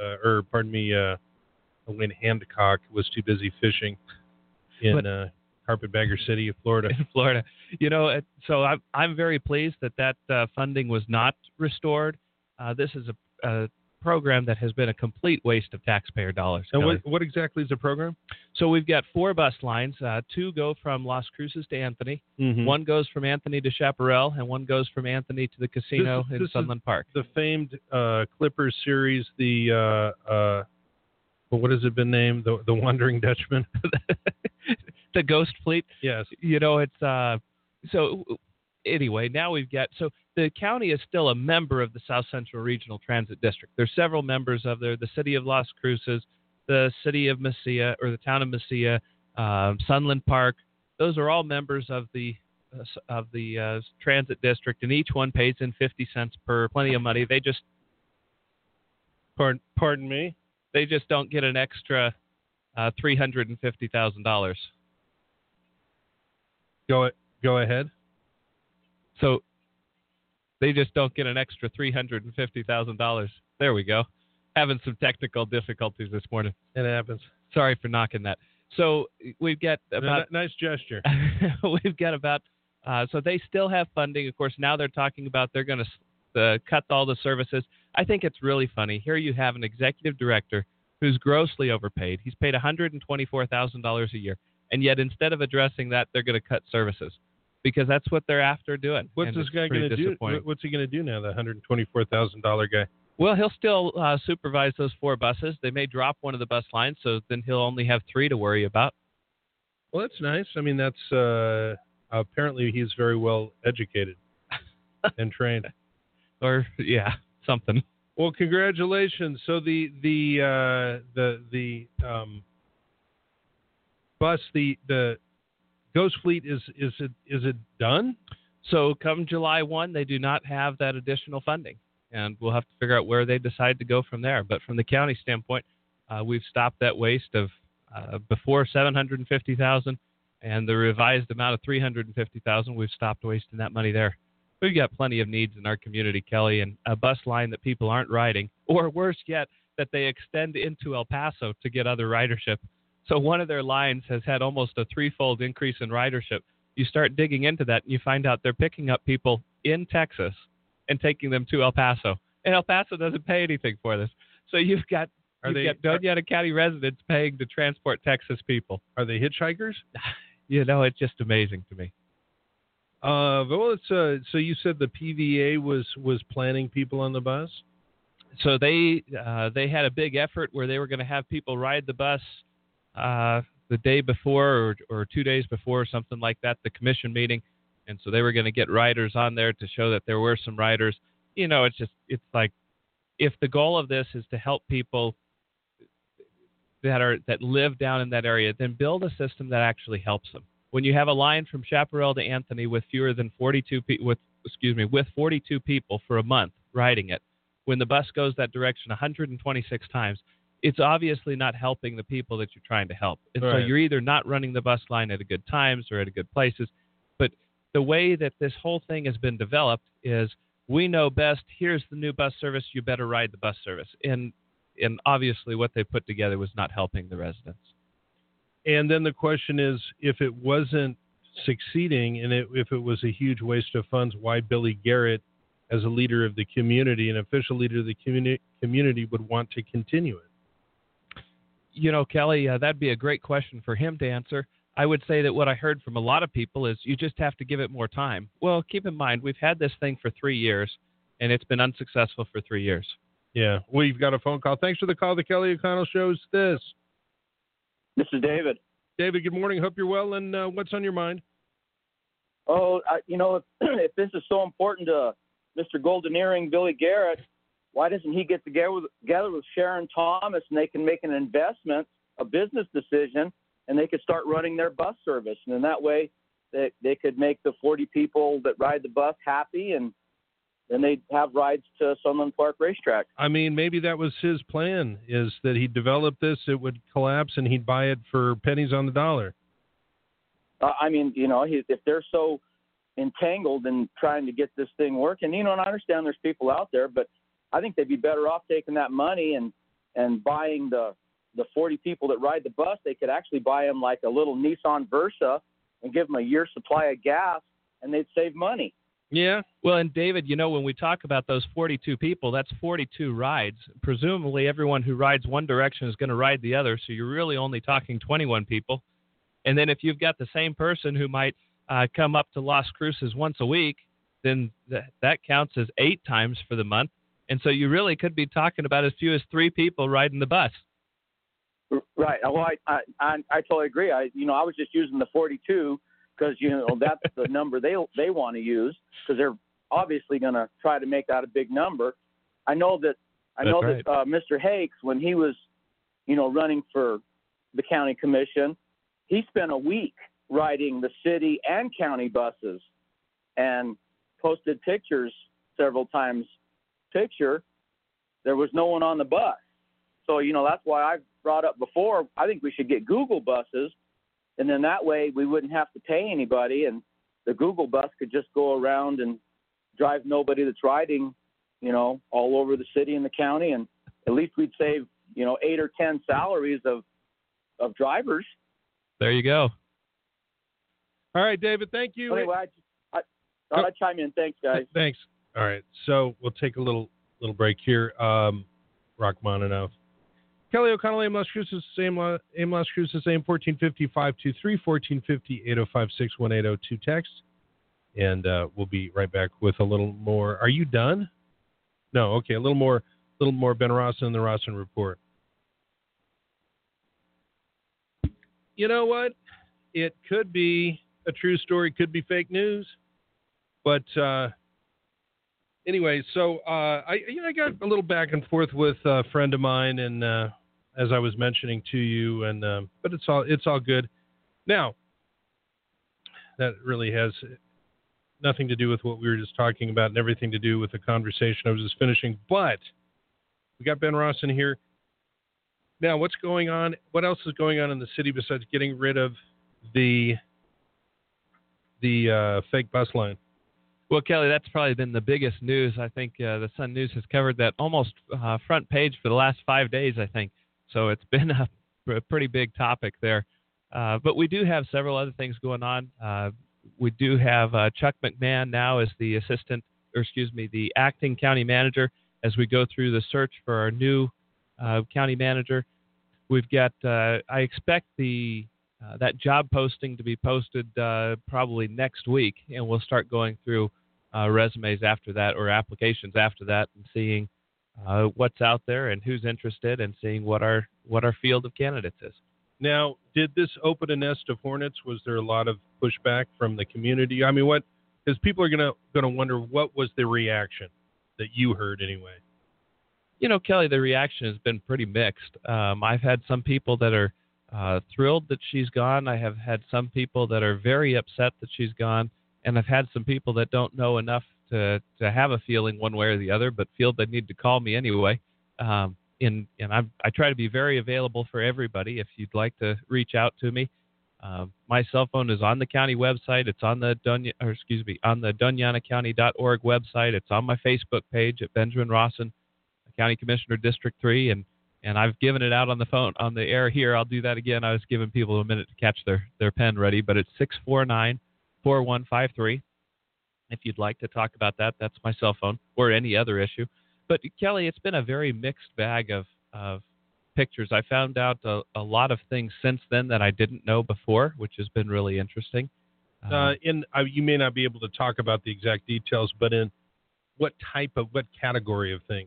Wayne Hancock was too busy fishing in Carpetbagger City, Florida. In Florida. So I'm very pleased that funding was not restored. This is a program that has been a complete waste of taxpayer dollars. And what exactly is the program? So we've got 4 bus lines. 2 go from Las Cruces to Anthony. Mm-hmm. 1 goes from Anthony to Chaparral, and 1 goes from Anthony to the casino in Sunland Park. The famed Clippers series, what has it been named? The Wandering Dutchman? The Ghost Fleet? Yes. It's so anyway, now we've got, so the county is still a member of the South Central Regional Transit District. There's several members of there, the city of Las Cruces, the city of Mesilla, or the town of Mesilla, Sunland Park. Those are all members of the transit district, and each one pays in 50 cents per, plenty of money. They just, pardon me? They just don't get an extra $350,000. Go ahead. So they just don't get an extra $350,000. There we go. Having some technical difficulties this morning. It happens. Sorry for knocking that. So we've got about... Nice gesture. We've got about... so they still have funding. Of course, now they're talking about they're going to cut all the services. I think it's really funny. Here you have an executive director who's grossly overpaid. He's paid $124,000 a year. And yet, instead of addressing that, they're going to cut services. Because that's what they're after doing. What's this guy going to do? What's he going to do now, the $124,000 guy? Well, he'll still supervise those 4 buses. They may drop one of the bus lines, so then he'll only have 3 to worry about. Well, that's nice. I mean, that's apparently he's very well educated and trained. Or, yeah. something. Well, congratulations. So the bus, the Ghost Fleet, is it done? So come July 1, they do not have that additional funding, and we'll have to figure out where they decide to go from there. But from the county standpoint, we've stopped that waste of before $750,000 and the revised amount of $350,000. We've stopped wasting that money there. We've got plenty of needs in our community, Kelly, and a bus line that people aren't riding, or worse yet, that they extend into El Paso to get other ridership. So one of their lines has had almost a threefold increase in ridership. You start digging into that, and you find out they're picking up people in Texas and taking them to El Paso. And El Paso doesn't pay anything for this. So you've got Doña County residents paying to transport Texas people. Are they hitchhikers? It's just amazing to me. Well, so you said the PVA was planning people on the bus? So they had a big effort where they were going to have people ride the bus the day before or 2 days before, or something like that, the commission meeting. And so they were going to get riders on there to show that there were some riders. It's like, if the goal of this is to help people that live down in that area, then build a system that actually helps them. When you have a line from Chaparral to Anthony with with 42 people for a month riding it, when the bus goes that direction 126 times, it's obviously not helping the people that you're trying to help. And so you're either not running the bus line at a good times or at a good places. But the way that this whole thing has been developed is, we know best, here's the new bus service, you better ride the bus service. And obviously what they put together was not helping the residents. And then the question is, if it wasn't succeeding and if it was a huge waste of funds, why Billy Garrett, as a leader of the community, an official leader of the community, would want to continue it? Kelly, that'd be a great question for him to answer. I would say that what I heard from a lot of people is you just have to give it more time. Well, keep in mind, we've had this thing for 3 years, and it's been unsuccessful for 3 years. Yeah, we've got a phone call. Thanks for the call. The Kelly O'Connell Show is this. This is David. David, good morning. Hope you're well. And what's on your mind? Oh, if this is so important to Mr. Golden Earring, Billy Garrett, why doesn't he get together with Sharon Thomas, and they can make an investment, a business decision, and they could start running their bus service. And in that way, they could make the 40 people that ride the bus happy, and then they'd have rides to Sunland Park Racetrack. I mean, maybe that was his plan, is that he'd develop this, it would collapse, and he'd buy it for pennies on the dollar. If they're so entangled in trying to get this thing working, and I understand there's people out there, but I think they'd be better off taking that money and buying the 40 people that ride the bus. They could actually buy them like a little Nissan Versa and give them a year's supply of gas, and they'd save money. Yeah. Well, and David, when we talk about those 42 people, that's 42 rides. Presumably everyone who rides one direction is going to ride the other, so you're really only talking 21 people. And then if you've got the same person who might come up to Las Cruces once a week, then that counts as 8 times for the month. And so you really could be talking about as few as 3 people riding the bus. Right. Well, I totally agree. I was just using the 42 because that's the number they want to use, because they're obviously going to try to make that a big number. I know that Mr. Hakes, when he was running for the county commission, he spent a week riding the city and county buses and posted pictures several times. There was no one on the bus. So, that's why I've brought up before, I think we should get Google buses, and then that way we wouldn't have to pay anybody, and the Google bus could just go around and drive nobody that's riding, all over the city and the county, and at least we'd save, 8 or 10 salaries of drivers. There you go. All right, David, thank you. Anyway, I thought I'd chime in. Thanks, guys. Thanks. All right, so we'll take a little break here. Rachmaninoff. Kelly O'Connell, AM Las Cruces, AM Las Cruces, AM 1450 523 1450 805 61802 text. And we'll be right back with a little more. Are you done? No, okay, a little more Ben Rossin and the Rossin Report. You know what? It could be a true story, could be fake news, but Anyway, so I got a little back and forth with a friend of mine, and as I was mentioning to you, and but it's all good. Now, that really has nothing to do with what we were just talking about, and everything to do with the conversation I was just finishing. But we got Ben Ross in here. Now, what's going on? What else is going on in the city besides getting rid of the fake bus line? Well, Kelly, that's probably been the biggest news. I think the Sun News has covered that almost front page for the last 5 days, I think. So it's been a pretty big topic there. But we do have several other things going on. We do have Chuck McMahon now as the the acting county manager as we go through the search for our new county manager. We've got, I expect that job posting to be posted probably next week, and we'll start going through resumes after that, or applications after that, and seeing what's out there and who's interested, and seeing what our field of candidates is. Now, did this open a nest of hornets? Was there a lot of pushback from the community? I mean, because people are going to wonder, what was the reaction that you heard anyway? You know, Kelly, the reaction has been pretty mixed. I've had some people that are thrilled that she's gone. I have had some people that are very upset that she's gone, and I've had some people that don't know enough to have a feeling one way or the other, but feel they need to call me anyway. And I try to be very available for everybody. If you'd like to reach out to me, my cell phone is on the county website. It's on the DunyanaCounty.org website. It's on my Facebook page at Benjamin Rawson, County Commissioner, District 3, and I've given it out on the phone, on the air here. I'll do that again. I was giving people a minute to catch their pen ready, but it's 649-4153. If you'd like to talk about that, that's my cell phone, or any other issue. But, Kelly, it's been a very mixed bag of pictures. I found out a lot of things since then that I didn't know before, which has been really interesting. You may not be able to talk about the exact details, but in what category of things?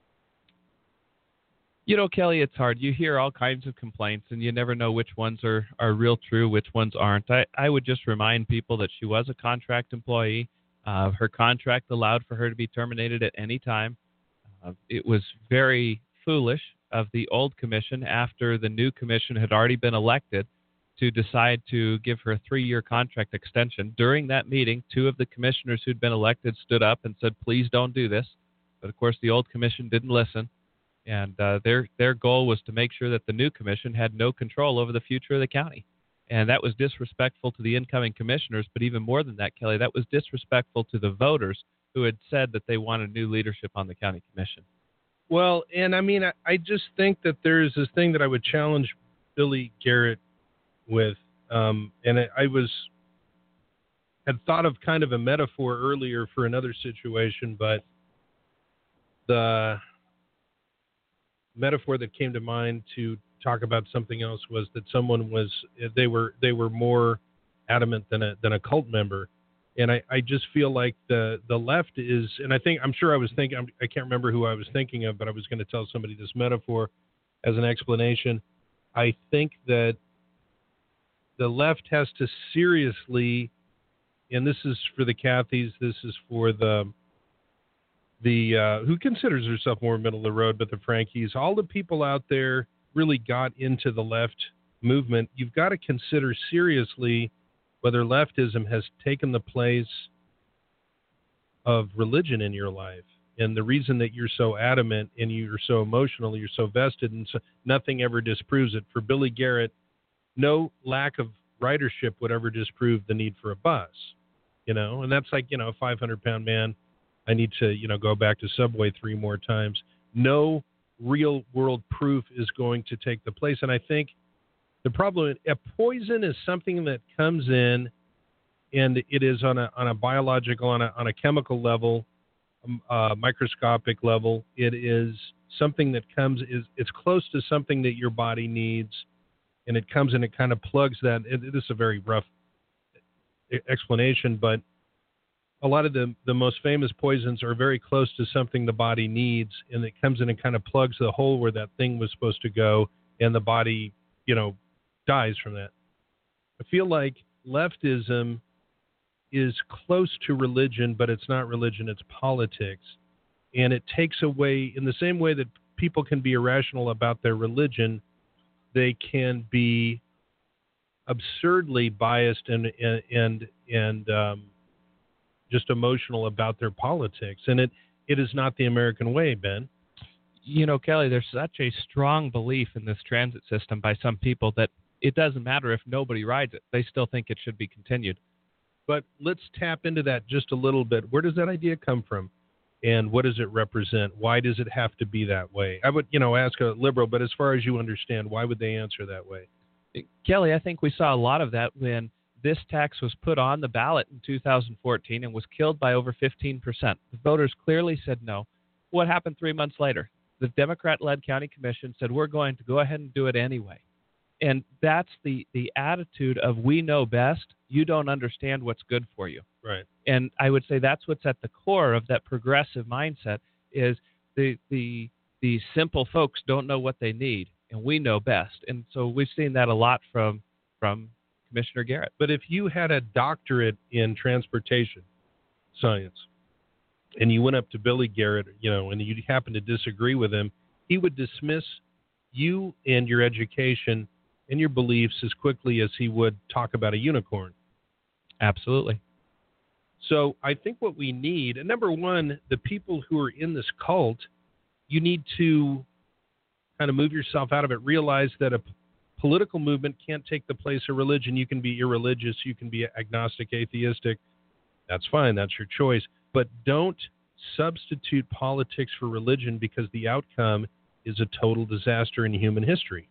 You know, Kelly, it's hard. You hear all kinds of complaints, and you never know which ones are real true, which ones aren't. I would just remind people that she was a contract employee. Her contract allowed for her to be terminated at any time. It was very foolish of the old commission, after the new commission had already been elected, to decide to give her a 3-year contract extension. During that meeting, 2 of the commissioners who'd been elected stood up and said, please don't do this. But, of course, the old commission didn't listen. And their goal was to make sure that the new commission had no control over the future of the county. And that was disrespectful to the incoming commissioners. But even more than that, Kelly, that was disrespectful to the voters who had said that they wanted new leadership on the county commission. Well, and I mean, I just think that there's this thing that I would challenge Billy Garrett with. And I had thought of kind of a metaphor earlier for another situation, but the metaphor that came to mind to talk about something else was that someone they were more adamant than a cult member. And I just feel like the left is, and I can't remember who I was thinking of, but I was going to tell somebody this metaphor as an explanation. I think that the left has to seriously, and this is for the Cathys, this is for the who considers herself more middle of the road, but the Frankies, all the people out there really got into the left movement. You've got to consider seriously whether leftism has taken the place of religion in your life. And the reason that you're so adamant and you're so emotional, you're so vested, and so nothing ever disproves it. For Billy Garrett, no lack of ridership would ever disprove the need for a bus, and that's like, a 500-pound man. I need to, go back to Subway 3 more times. No real world proof is going to take the place. And I think the problem, a poison is something that comes in, and it is on a biological, on a chemical level, microscopic level. It is something that it's close to something that your body needs, and it comes and it kind of plugs that. This is a very rough explanation, but a lot of the most famous poisons are very close to something the body needs, and it comes in and kind of plugs the hole where that thing was supposed to go, and the body, dies from that. I feel like leftism is close to religion, but it's not religion, it's politics. And it takes away, in the same way that people can be irrational about their religion, they can be absurdly biased and just emotional about their politics. And it is not the American way, Ben. You know, Kelly, there's such a strong belief in this transit system by some people that it doesn't matter if nobody rides it. They still think it should be continued. But let's tap into that just a little bit. Where does that idea come from? And what does it represent? Why does it have to be that way? I would, ask a liberal, but as far as you understand, why would they answer that way? Kelly, I think we saw a lot of that when this tax was put on the ballot in 2014 and was killed by over 15%. The voters clearly said no. What happened 3 months later? The Democrat-led county commission said, we're going to go ahead and do it anyway. And that's the attitude of we know best. You don't understand what's good for you. Right. And I would say that's what's at the core of that progressive mindset is the simple folks don't know what they need, and we know best. And so we've seen that a lot from Commissioner Garrett. But if you had a doctorate in transportation science and you went up to Billy Garrett, and you happen to disagree with him, he would dismiss you and your education and your beliefs as quickly as he would talk about a unicorn. Absolutely. So I think what we need, and number one, the people who are in this cult, you need to kind of move yourself out of it. Realize that a political movement can't take the place of religion. You can be irreligious. You can be agnostic, atheistic. That's fine. That's your choice. But don't substitute politics for religion because the outcome is a total disaster in human history.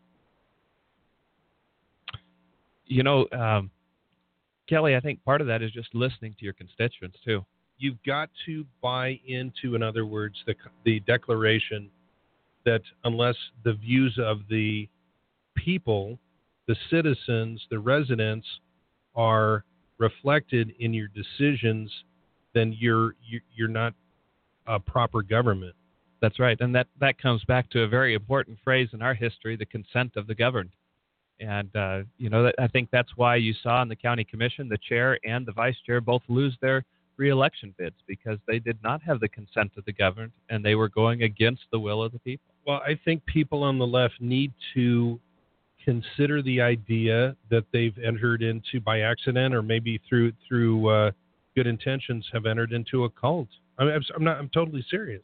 Kelly, I think part of that is just listening to your constituents, too. You've got to buy into, in other words, the declaration that unless the views of the people, the citizens, the residents are reflected in your decisions, then you're not a proper government. That's right. And that comes back to a very important phrase in our history, the consent of the governed. And, I think that's why you saw in the county commission, the chair and the vice chair both lose their re-election bids because they did not have the consent of the governed and they were going against the will of the people. Well, I think people on the left need to consider the idea that they've entered into by accident or maybe through good intentions have entered into a cult. I'm totally serious.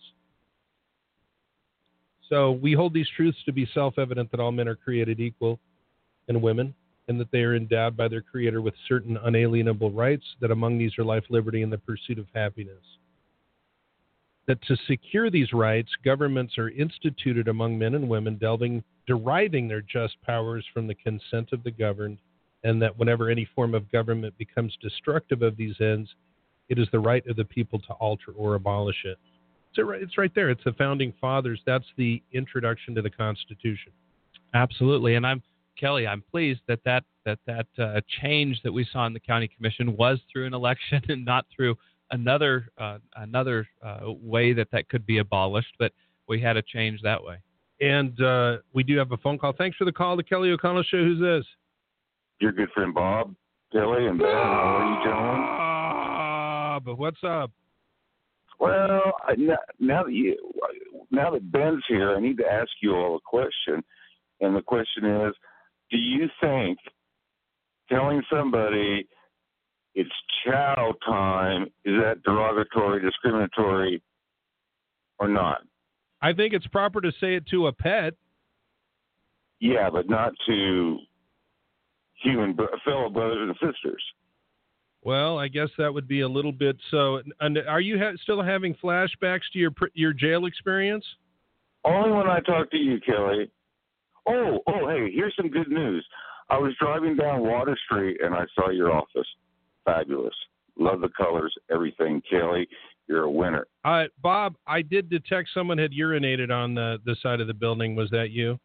So we hold these truths to be self-evident that all men are created equal and women, and that they are endowed by their Creator with certain unalienable rights, that among these are life, liberty, and the pursuit of happiness. That to secure these rights, governments are instituted among men and women, deriving their just powers from the consent of the governed, and that whenever any form of government becomes destructive of these ends, it is the right of the people to alter or abolish it. It's right there. It's the Founding Fathers. That's the introduction to the Constitution. Absolutely, and Kelly, I'm pleased that change that we saw in the county commission was through an election and not through another way that could be abolished, but we had a change that way. And we do have a phone call. Thanks for the call, the Kelly O'Connell Show. Who's this? Your good friend Bob, Kelly, and Ben. How are you, gentlemen? Bob, what's up? Well, now that Ben's here, I need to ask you all a question, and the question is, do you think telling somebody it's chow time, is that derogatory, discriminatory, or not? I think it's proper to say it to a pet. Yeah, but not to fellow brothers and sisters. Well, I guess that would be a little bit so. And are you still having flashbacks to your jail experience? Only when I talk to you, Kelly. Oh, hey, here's some good news. I was driving down Water Street, and I saw your office. Fabulous. Love the colors, everything. Kelly, you're a winner. Bob, I did detect someone had urinated on the side of the building. Was that you?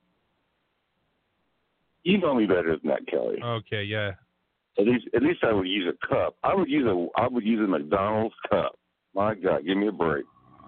You know me better than that, Kelly. Okay, yeah. At least I would use a cup. I would use a McDonald's cup. My God, give me a break.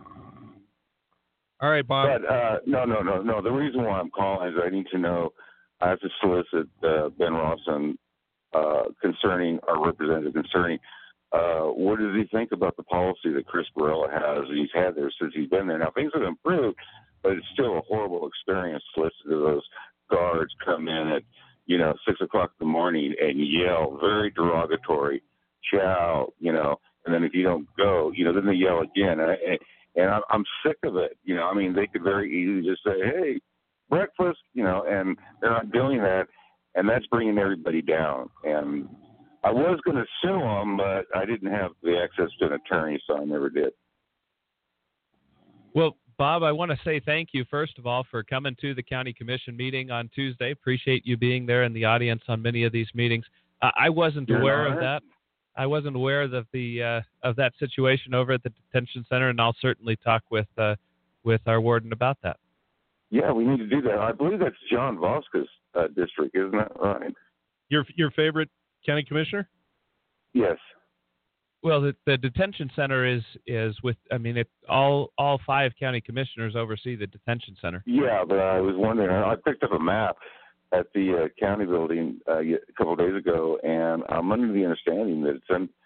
All right, Bob. But no. The reason why I'm calling is I need to know. I have to solicit Ben Rawson concerning our representative concerning what does he think about the policy that Chris Barella has? He's had there since he's been there. Now, things have improved, but it's still a horrible experience to listen to those guards come in at, 6 o'clock in the morning and yell very derogatory, chow, and then if you don't go, then they yell again. And I'm sick of it. They could very easily just say, hey, breakfast, and they're not doing that. And that's bringing everybody down. And I was going to sue them, but I didn't have the access to an attorney, so I never did. Well, Bob, I want to say thank you, first of all, for coming to the County Commission meeting on Tuesday. Appreciate you being there in the audience on many of these meetings. I wasn't aware of that. I wasn't aware of that situation over at the detention center, and I'll certainly talk with our warden about that. Yeah, we need to do that. I believe that's John Voska's district, isn't that right? Your favorite county commissioner? Yes. Well, the detention center is with. All 5 county commissioners oversee the detention center. Yeah, but I was wondering. I picked up a map at the county building a couple of days ago, and I'm under the understanding that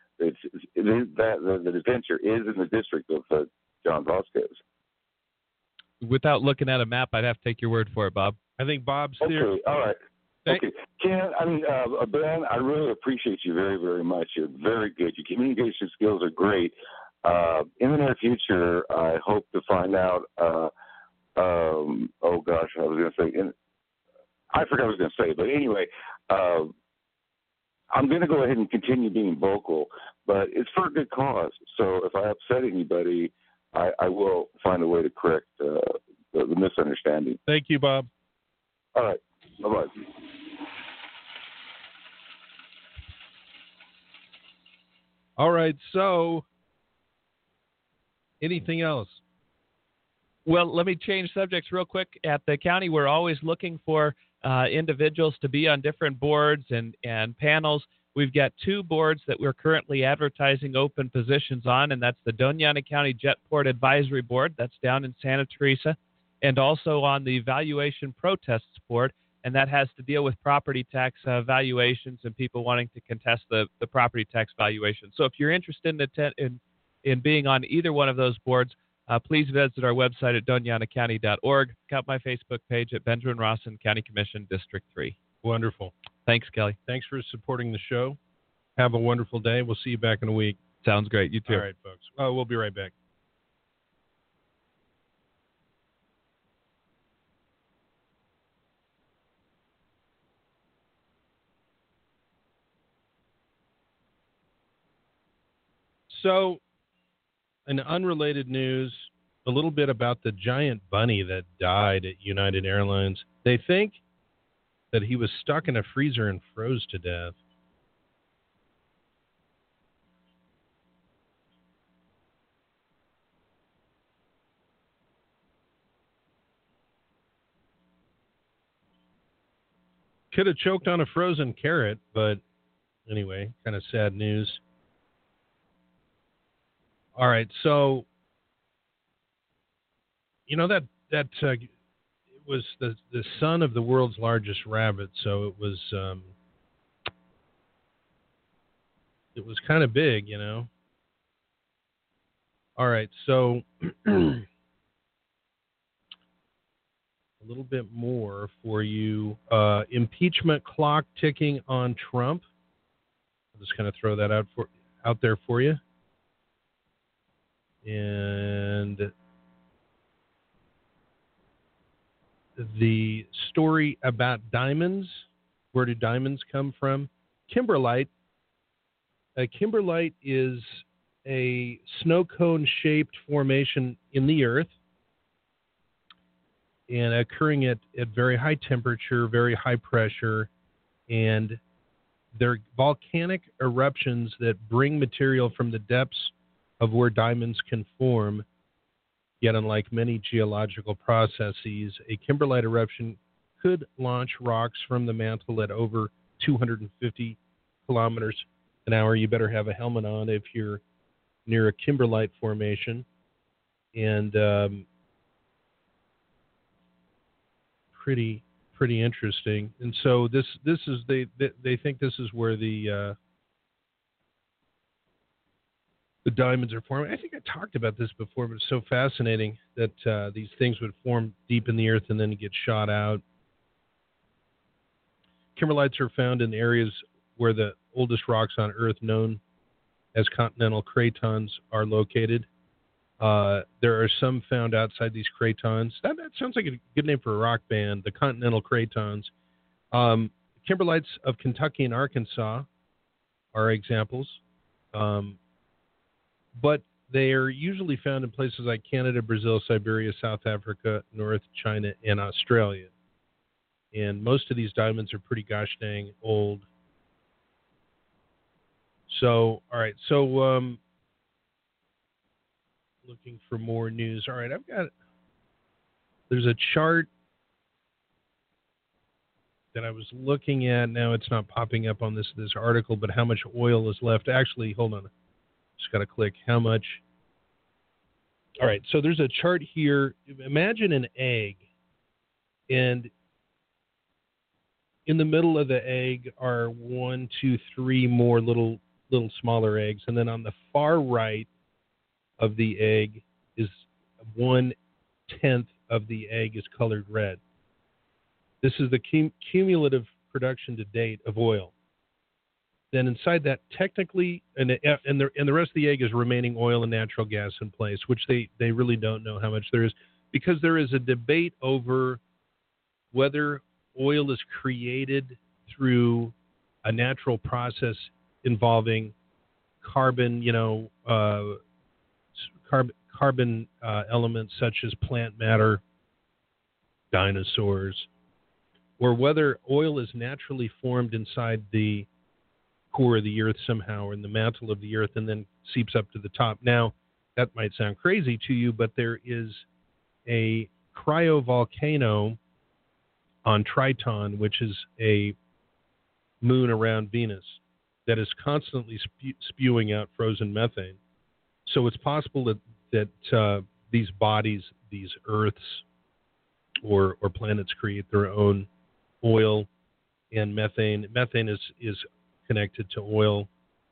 the detention is in the district of John Voska's. Without looking at a map, I'd have to take your word for it, Bob. I think Bob's okay, there. All right. Okay. Ken, Ben, I really appreciate you very, very much. You're very good. Your communication skills are great. In the near future, I hope to find out, I forgot what I was going to say, but anyway, I'm going to go ahead and continue being vocal, but it's for a good cause. So if I upset anybody, I will find a way to correct the misunderstanding. Thank you, Bob. All right. Bye-bye. All right. So, anything else? Well, let me change subjects real quick. At the county, we're always looking for individuals to be on different boards and panels. We've got 2 boards that we're currently advertising open positions on, and that's the Doñana County Jetport Advisory Board. That's down in Santa Teresa, and also on the Valuation Protests Board, and that has to deal with property tax valuations and people wanting to contest the property tax valuation. So if you're interested in being on either one of those boards, please visit our website at DoñanaCounty.org. Check out my Facebook page at Benjamin Rawson, County Commission, District 3. Wonderful. Thanks, Kelly. Thanks for supporting the show. Have a wonderful day. We'll see you back in a week. Sounds great. You too. All right, folks. We'll be right back. So, in unrelated news, a little bit about the giant bunny that died at United Airlines. They think that he was stuck in a freezer and froze to death. Could have choked on a frozen carrot, but anyway, kind of sad news. All right, so that it was the son of the world's largest rabbit, so it was kind of big, All right, so a little bit more for you. Impeachment clock ticking on Trump. I'll just kind of throw that out there for you. And the story about diamonds. Where do diamonds come from? Kimberlite. Kimberlite is a snow cone-shaped formation in the earth and occurring at very high temperature, very high pressure, and they're volcanic eruptions that bring material from the depths of where diamonds can form. Yet, unlike many geological processes, a kimberlite eruption could launch rocks from the mantle at over 250 kilometers an hour. You better have a helmet on if you're near a kimberlite formation. And pretty interesting. And so this is they think this is where the the diamonds are forming. I think I talked about this before, but it's so fascinating that these things would form deep in the earth and then get shot out. Kimberlites are found in areas where the oldest rocks on Earth, known as continental cratons, are located. There are some found outside these cratons. That sounds like a good name for a rock band, the continental cratons. Kimberlites of Kentucky and Arkansas are examples. But they are usually found in places like Canada, Brazil, Siberia, South Africa, North China, and Australia. And most of these diamonds are pretty gosh dang old. So, all right. So, looking for more news. All right, there's a chart that I was looking at. Now it's not popping up on this article, but how much oil is left. Actually, hold on. Just got to click how much. All right, so there's a chart here. Imagine an egg, and in the middle of the egg are 1, 2, 3 more little smaller eggs, and then on the far right of the egg is 1/10 of the egg is colored red. This is the cumulative production to date of oil. Then inside that, technically, and the rest of the egg is remaining oil and natural gas in place, which they really don't know how much there is, because there is a debate over whether oil is created through a natural process involving carbon, carbon elements such as plant matter, dinosaurs, or whether oil is naturally formed inside the core of the earth somehow, or in the mantle of the earth, and then seeps up to the top. Now, that might sound crazy to you, but there is a cryovolcano on Triton, which is a moon around Venus, that is constantly spewing out frozen methane. So it's possible that these bodies, these Earths or planets, create their own oil and methane. Methane is connected to oil,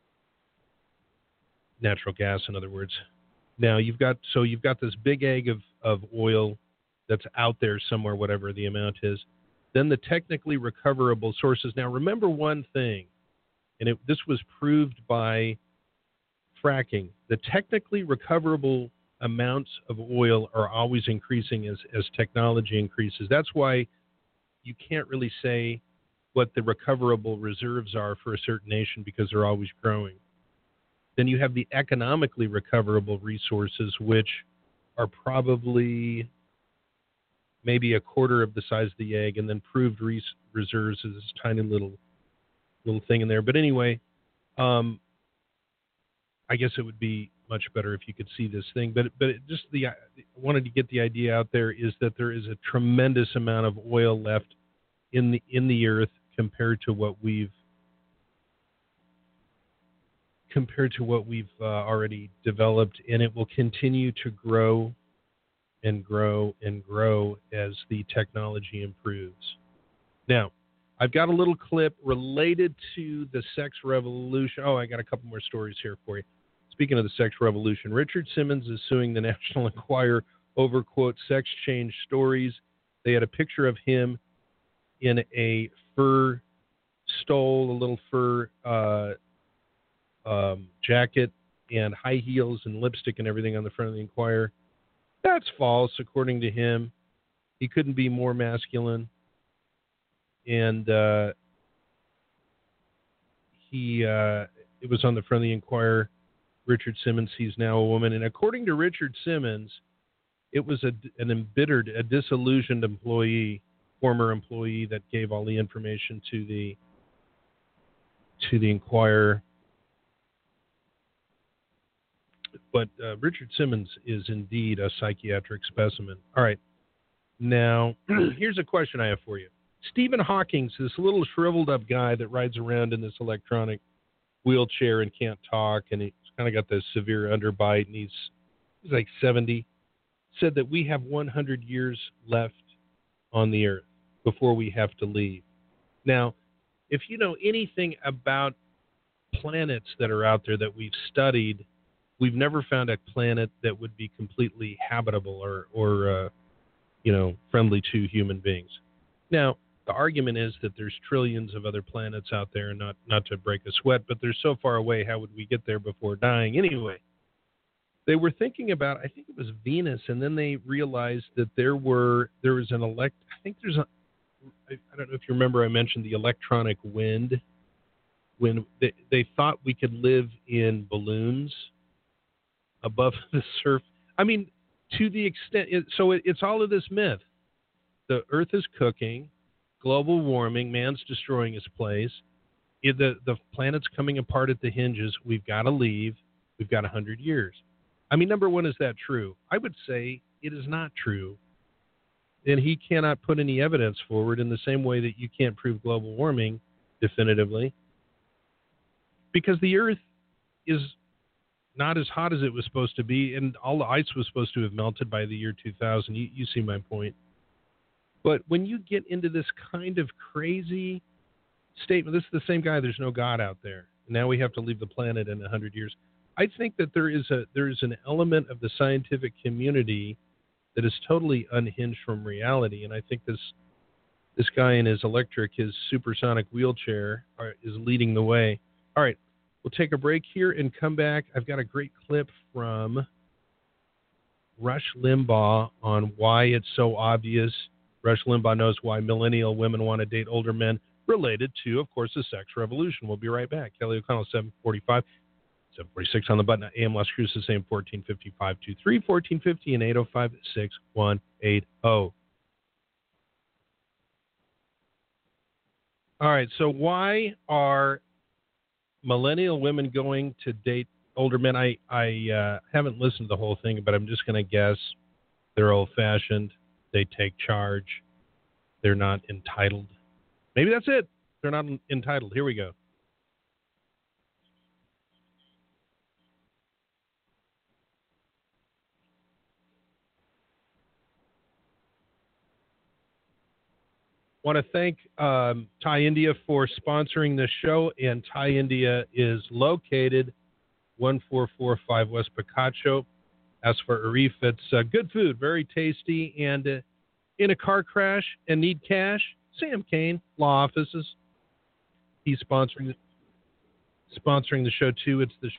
natural gas, in other words. Now you've got this big egg of oil that's out there somewhere, whatever the amount is. Then the technically recoverable sources. Now remember one thing, and this was proved by fracking. The technically recoverable amounts of oil are always increasing as technology increases. That's why you can't really say what the recoverable reserves are for a certain nation, because they're always growing. Then you have the economically recoverable resources, which are probably maybe a quarter of the size of the egg, and then proved reserves is this tiny little thing in there. But anyway, I guess it would be much better if you could see this thing. But I wanted to get the idea out there, is that there is a tremendous amount of oil left in the earth compared to what we've already developed, and it will continue to grow and grow and grow as the technology improves. Now, I've got a little clip related to the sex revolution. Oh, I got a couple more stories here for you. Speaking of the sex revolution, Richard Simmons is suing the National Enquirer over, quote, sex change stories. They had a picture of him in a fur stole, a little fur jacket, and high heels and lipstick and everything on the front of the Enquirer. That's false, according to him. He couldn't be more masculine. And it was on the front of the Enquirer. Richard Simmons, he's now a woman. And according to Richard Simmons, it was an embittered, a disillusioned former employee that gave all the information to the Enquirer. But Richard Simmons is indeed a psychiatric specimen. All right. Now, here's a question I have for you. Stephen Hawking, this little shriveled up guy that rides around in this electronic wheelchair and can't talk, and he's kind of got this severe underbite, and he's like 70, said that we have 100 years left on the earth before we have to leave. Now, if you know anything about planets that are out there that we've studied, we've never found a planet that would be completely habitable or friendly to human beings. Now, the argument is that there's trillions of other planets out there, and not to break a sweat, but they're so far away, how would we get there before dying? Anyway, they were thinking about, I think it was Venus, and then they realized that there was an I don't know if you remember, I mentioned the electronic wind. When they thought we could live in balloons above the surface. I mean, to the extent, it's all of this myth. The Earth is cooking, global warming, man's destroying his place. The planet's coming apart at the hinges. We've got to leave. We've got 100 years. I mean, number one, is that true? I would say it is not true. And he cannot put any evidence forward in the same way that you can't prove global warming definitively. Because the Earth is not as hot as it was supposed to be, and all the ice was supposed to have melted by the year 2000. You see my point. But when you get into this kind of crazy statement, this is the same guy, there's no God out there. Now we have to leave the planet in 100 years. I think that there is an element of the scientific community that is totally unhinged from reality, and I think this guy in his supersonic wheelchair is leading the way. All right, we'll take a break here and come back. I've got a great clip from Rush Limbaugh on why it's so obvious. Rush Limbaugh knows why millennial women want to date older men, related to, of course, the sex revolution. We'll be right back. Kelly O'Connell, 745, 746 on the button. AM Las Cruces, AM 1450, 523, 1450, and 805-6180. All right, so why are millennial women going to date older men? I haven't listened to the whole thing, but I'm just going to guess they're old-fashioned. They take charge. They're not entitled. Maybe that's it. They're not entitled. Here we go. Want to thank Thai India for sponsoring this show, and Thai India is located 1445 West Picacho. As for Arif, it's good food, very tasty, and in a car crash and need cash, Sam Kane, Law Offices. He's sponsoring the show too. It's the